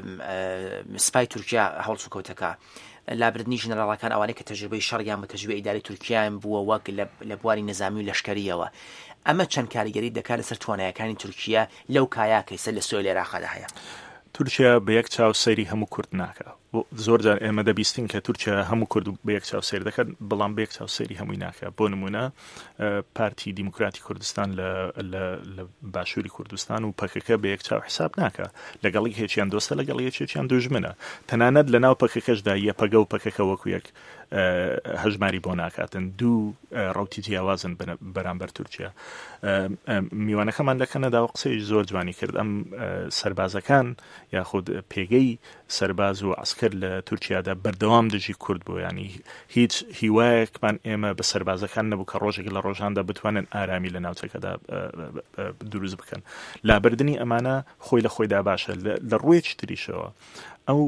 سپای تورکیا هەڵسوکەوتەکە لابردنی ژنەراڵەکان ئەوانەی کە تەجربەی شەڕیان بە تەجربەی ئیداری تورکیایان بووە وەک لە بواری نەزامی و لەشکریەوە ئەمە چەند کاریگەری دەکات لەسەر توانایەکانی تورکیا لەو کایاکەیسە لە سۆی عێراقدا هەیە. تورکیا بە یەک چاو سەیری هەموو کورد ناکە زۆر جار ئێمە دەبیستین کە تورکیا هەموو کورد بە یەک چاو سەیر دەکات بەڵام بە یەک چاو سەیری هەمووی ناکە. بۆ نمونە پارتی دیموکراتی کوردستان لە باشووری کوردستان و پەکەکە بە یەک چاو حساب ناکە لەگەڵی هێچیان دۆستە لەگەڵ یەکێکیان دوژمنە تەنانەت لە ناو پەکەکەشدا یەپەگە و پەکەکە وەکو یەک هەژماری بۆ ناکاتن دوو ڕوتی جیاوازن بەرامبەر تورکیا. میوانەکەمان دەکەنە داوە قسەی زۆر جوانی کرد ئەم سەربازەکان یاخود پێگەی سەرباز و عسکر لە تورکیادا بەردەوام دژی کورد بوو ینی هیچ هیوایەکمان ئێمە بە سەربازەکان نەبوو کە ڕۆژێک لە ڕۆژاندا بتوانن ئارامی لە ناوچەکەدا دروست بکەن. لابردنی ئەمانە خۆی لە خۆیدا باشە لە ڕوویەکی تریشەوە ئەو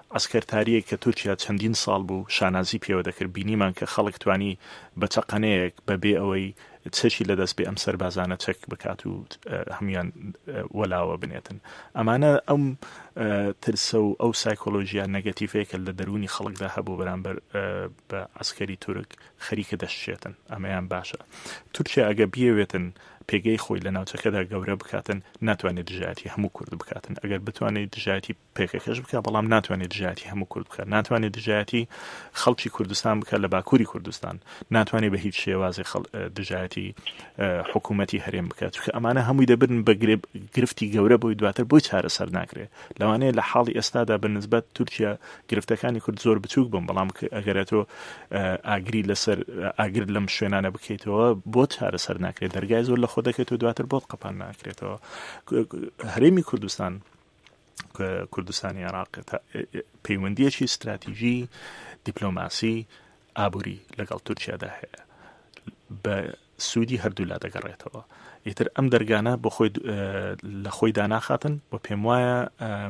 ئەسکەرتاریەک کە تورکیا چەندین ساڵ بوو شانازی پێوە دەکرد بینیمان کە خەڵک توانی بە چەقەنەیەک بەبێ ئەوەی چەشی لەدەست بێ ئەم سەربازانە چەک بکات و هەمویان وەلاوە بنێتن. ئەمانە ئەم ترسە و ئەو سایکۆلۆژیان نەگەتیڤەیە لە دەرونی خەڵکدا هەبوو بەرامبەر بە ئەسکەری تورک خەریکە دەشتێتن. ئەمەیان باشە. تورکیا ئەگە بیەوێتن پێگەی خۆی لە ناوچەکەدا گەورە بکاتن ناتوانێت دژایەتی هەموو کورد بکاتن. ئەگەر بتوانێت دژایەتی پێکەکەش بکات بەڵام ناتوانێت دژایەتی هەموو کورد بکات، ناتوانێت دژایەتی خەڵکی کوردستان بکات لە باکووری کوردستان، ناتوانێت بە هیچ شێوازی دژایەتی حکوومەتی هەرێم بکات، چونکە ئەمانە هەمووی دەبن بە گرفتی گەورە بۆی دواتر بۆی چارەسەر ناکرێت. لەوانەیە لە حاڵی ئێستادا بەنسبەت تورکیا گرفتەکانی کورد زۆر بچووک بوون، بەڵام ئەگەر تۆ ئاگری لەسەر ئاگر لەم شوێنانە بکەیتەوە بۆ چارەسەر ناکرێت، دەرگای زۆر لە خۆ دەکەێت و دواتر بۆت قەپان ناکرێتەوە. هەرێمی کوردستانی عێراق پەیوەندیەکی استراتیژی دیپلۆماسی ئابووری لەگەڵ تورکیادا هەیە بە سوودی هەردوو لا دەگەڕێتەوە. ئیتر ئەم دەرگانە بۆ خۆی لە خۆی داناخاتن بۆ پێم وایە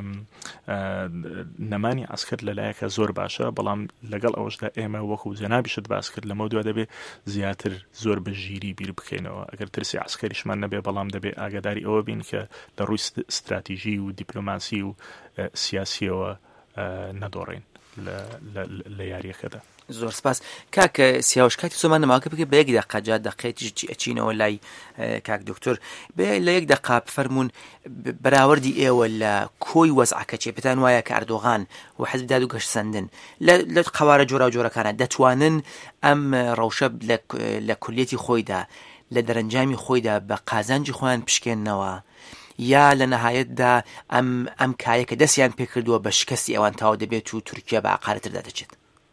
نەمانی عسکر لەلایەکە زۆر باشە، بەڵام لەگەڵ ئەوەشدا ئێمە وەکو جەنابیشت باس کرد لەمە دوا دەبێ زیاتر زۆر بە ژیری بیر بکەینەوە. ئەگەر ترسی عسکەریشمان نەبێ بەڵام دەبێ ئاگاداری ئەوە بین کە لە ڕووی استراتیژی و دیپلۆماسی و سیاسیەوە نەدۆڕین لە یاریەکەدا. زۆر سپاس. کاکە سیاوش کاتی سۆمان نەماکە بکە بە یەک دەقەجا دەقێتی ئەچینەوە لای کاک دکتۆر لە یەک دەقا بفەرمونون بەراوردی ئێوە لە کۆی وەزعەکە چێ پێتان وایە کە ئەردۆغان و حەزب داد و گەشت سەندن لە قەوارە جۆرا جۆرەکانە دەتوانن ئەم ڕەوشە لە کولیەتی خۆیدا لە دەرەنجامی خۆیدا بە قازانجی خۆیان پشکێننەوە یا لە نەهایەتدا ئەم کایە کە دەستیان پێکردووە بە شکستی ئەوان تاوا دەبێت و تورکیا بە عقارەتردا دەچێت؟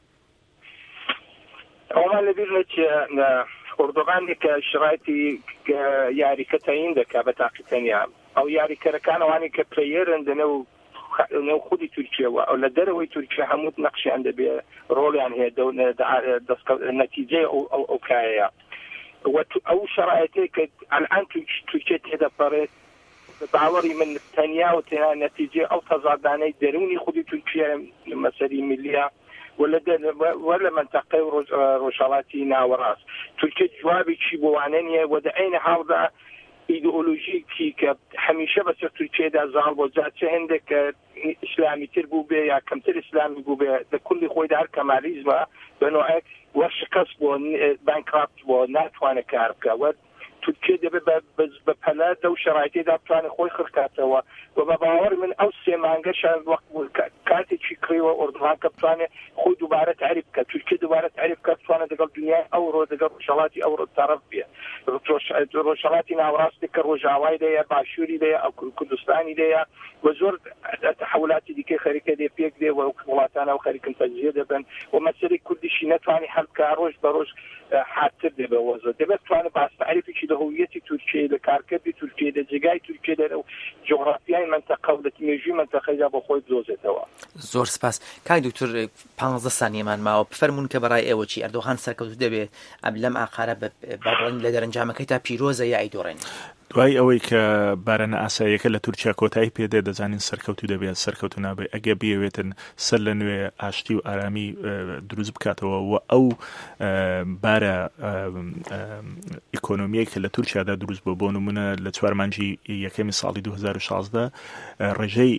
ئەومان لەبیر ئۆردۆغانێک کە شرایەتی یاریکە تەین دەکا بە تاقیتەنیا ئەو یاریکەرەکانەوانی کە پلەیەرن نێو خودی تورکیەوە ئەو لە دەرەوەی تورکیا هەموو نەقشیان دەبێت ڕۆڵیان هەیە نەتیجەی ئەو کایەیە ئەو شرایەتەی کە ئەلعان تورکیا تێدەپەڕێت باوەڕی من تەنیا و تەنیا نەتیجەی ئەو تەزادانەی دەرونی خودی تورکیا مەسەری میلیە ولا منطقه روشالاتي ناوراس تركيا جوابي شي بوانانيا ودعين هذا ايديولوژیکی کە هەمیشە بەسەر تورکیەدا زاڵ بۆ جاچە هەندێک ئیسلامی تر بوو بێ یا کەمتر ئیسلامی بوو بێ لە کولی خۆیدا هەر کەمالیزمە بەنۆعێک وەشکەست بۆ بانکراپت بۆ ناتوانێت کار بکە تورکیا دەبێت بە پەلە و شرایطێدا بتوانێت خۆی خڕکاتەوە و بە باوەڕ من ئەو سێ مانگەشان کاتێکی کڕیوە ئۆردوغان کە بتوانێت خۆی دووبارە تعریف بکات تورکیا دووبارە تعریف بکات بتوانێت لەگەڵ دنیای ئەوڕۆ لەگەڵ ڕۆژهەڵاتی ئەوڕۆ تەرەف بێ ڕۆژهەڵاتی ناوەڕاستی کە ڕۆژاوای دەیە باشووری دەیە ئەو کوردستانی دەیە و زۆر تحولاتی دیکەی خەریکە دێ پێک دێ و وڵاتانە و خەریکن تەجزیە دەبن و مەسەلەی کوردیشی نەتوانی هەڵ بکات ڕۆژ بە ڕۆژ حادتر دەبێ وەزە دەبێت توانێت باس تعریفێکی لە هویەتی تورکیە لە کارکردی تورکیە لە جێگای تورکیە لەرە و جغرافیای منتەقە و لە مێژووی منتەقەیدا بۆ خۆی بدۆزێتەوە. زۆر سپاس. کاک دکتۆر 15 سانیەمان ماوە بفەرمونون کە بەڕای ئێوە چی ئەردۆغان سەرکەوتو دەبێت لەم ئاقارە بەڵێن لە دەرەنجامەکەی تا پیرۆزە یا ئەیدۆڕێن؟ دوای ئەوەی کە بارەنە ئاساییەکە لە تورکیا کۆتایی پێدێ دەزانین سەرکەوتو دەبێت سەرکەوتو نابێت ئەگە بیەوێتن سەر لە نوێ ئاشتی و ئارامی دروست بکاتەوە و ئەو بارە ئیکۆنۆمیە کە لە تورکیادا دروست بۆ نمونە لە 4 مانگی یەکەمی ساڵی 2016 ڕێژەی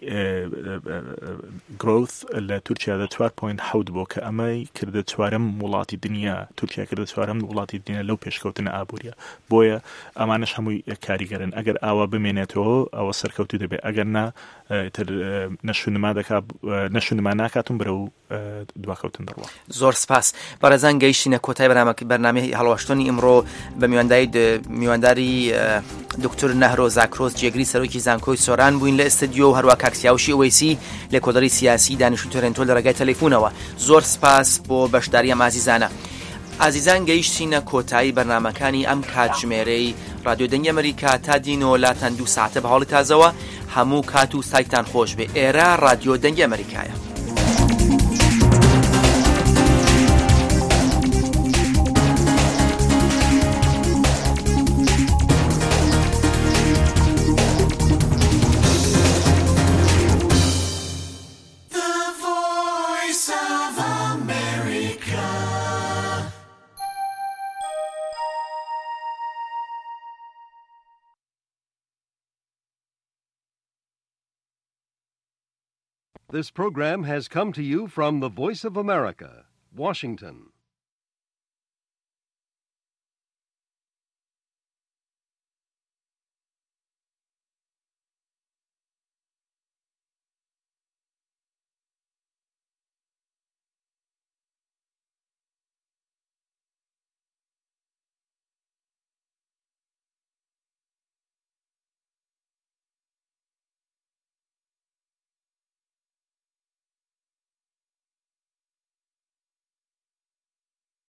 گرۆث لە تورکیادا 4.7 بۆ کە ئەمەی کردە 4ەم وڵاتی دنیا تورکیا کردە 4ەم وڵاتی دنیا لەو پێشکەوتنە ئابووریە بۆیە ئەمانش هەمووی کاریگەرن ئەگەر ئاوا بمێنێتەوە ئەوە سەرکەوتو دەبێت ئەگەر تر نەشونما ناکاتون برە و دواکەوتن دەڕوە. زۆر سپاس. بەڕێزان گەیشتینە کۆتای بەرنامەی هەڵوەشتنی ئەمڕۆ بە میوانداری دکتۆر نەهرۆ زاکرۆس جێگری سەرۆکی زانکۆی سۆران بووین لە ئستدیۆ و هەروە کاکسیاوشی ئۆیسی لە کۆدەری سیاسی دانیشتووی تۆرنتۆ لە ڕێگای تەلەفۆنەوە. زۆر سپاس بۆ بەشداری ئەم ئازیزانە. ئازیزان گەیشتینە کۆتایی بەرنامەکانی ئەم کاتژمێرەی رادیۆ دەنگی ئەمریکا تا دینەوە لاتەن 2 ساعتە بە هەوڵی تازەوە هەموو کات و سایتان خۆش بێ. ئێرە رادیۆ دەنگی ئەمریکایە. The This program has come to you from the Voice of America, Washington.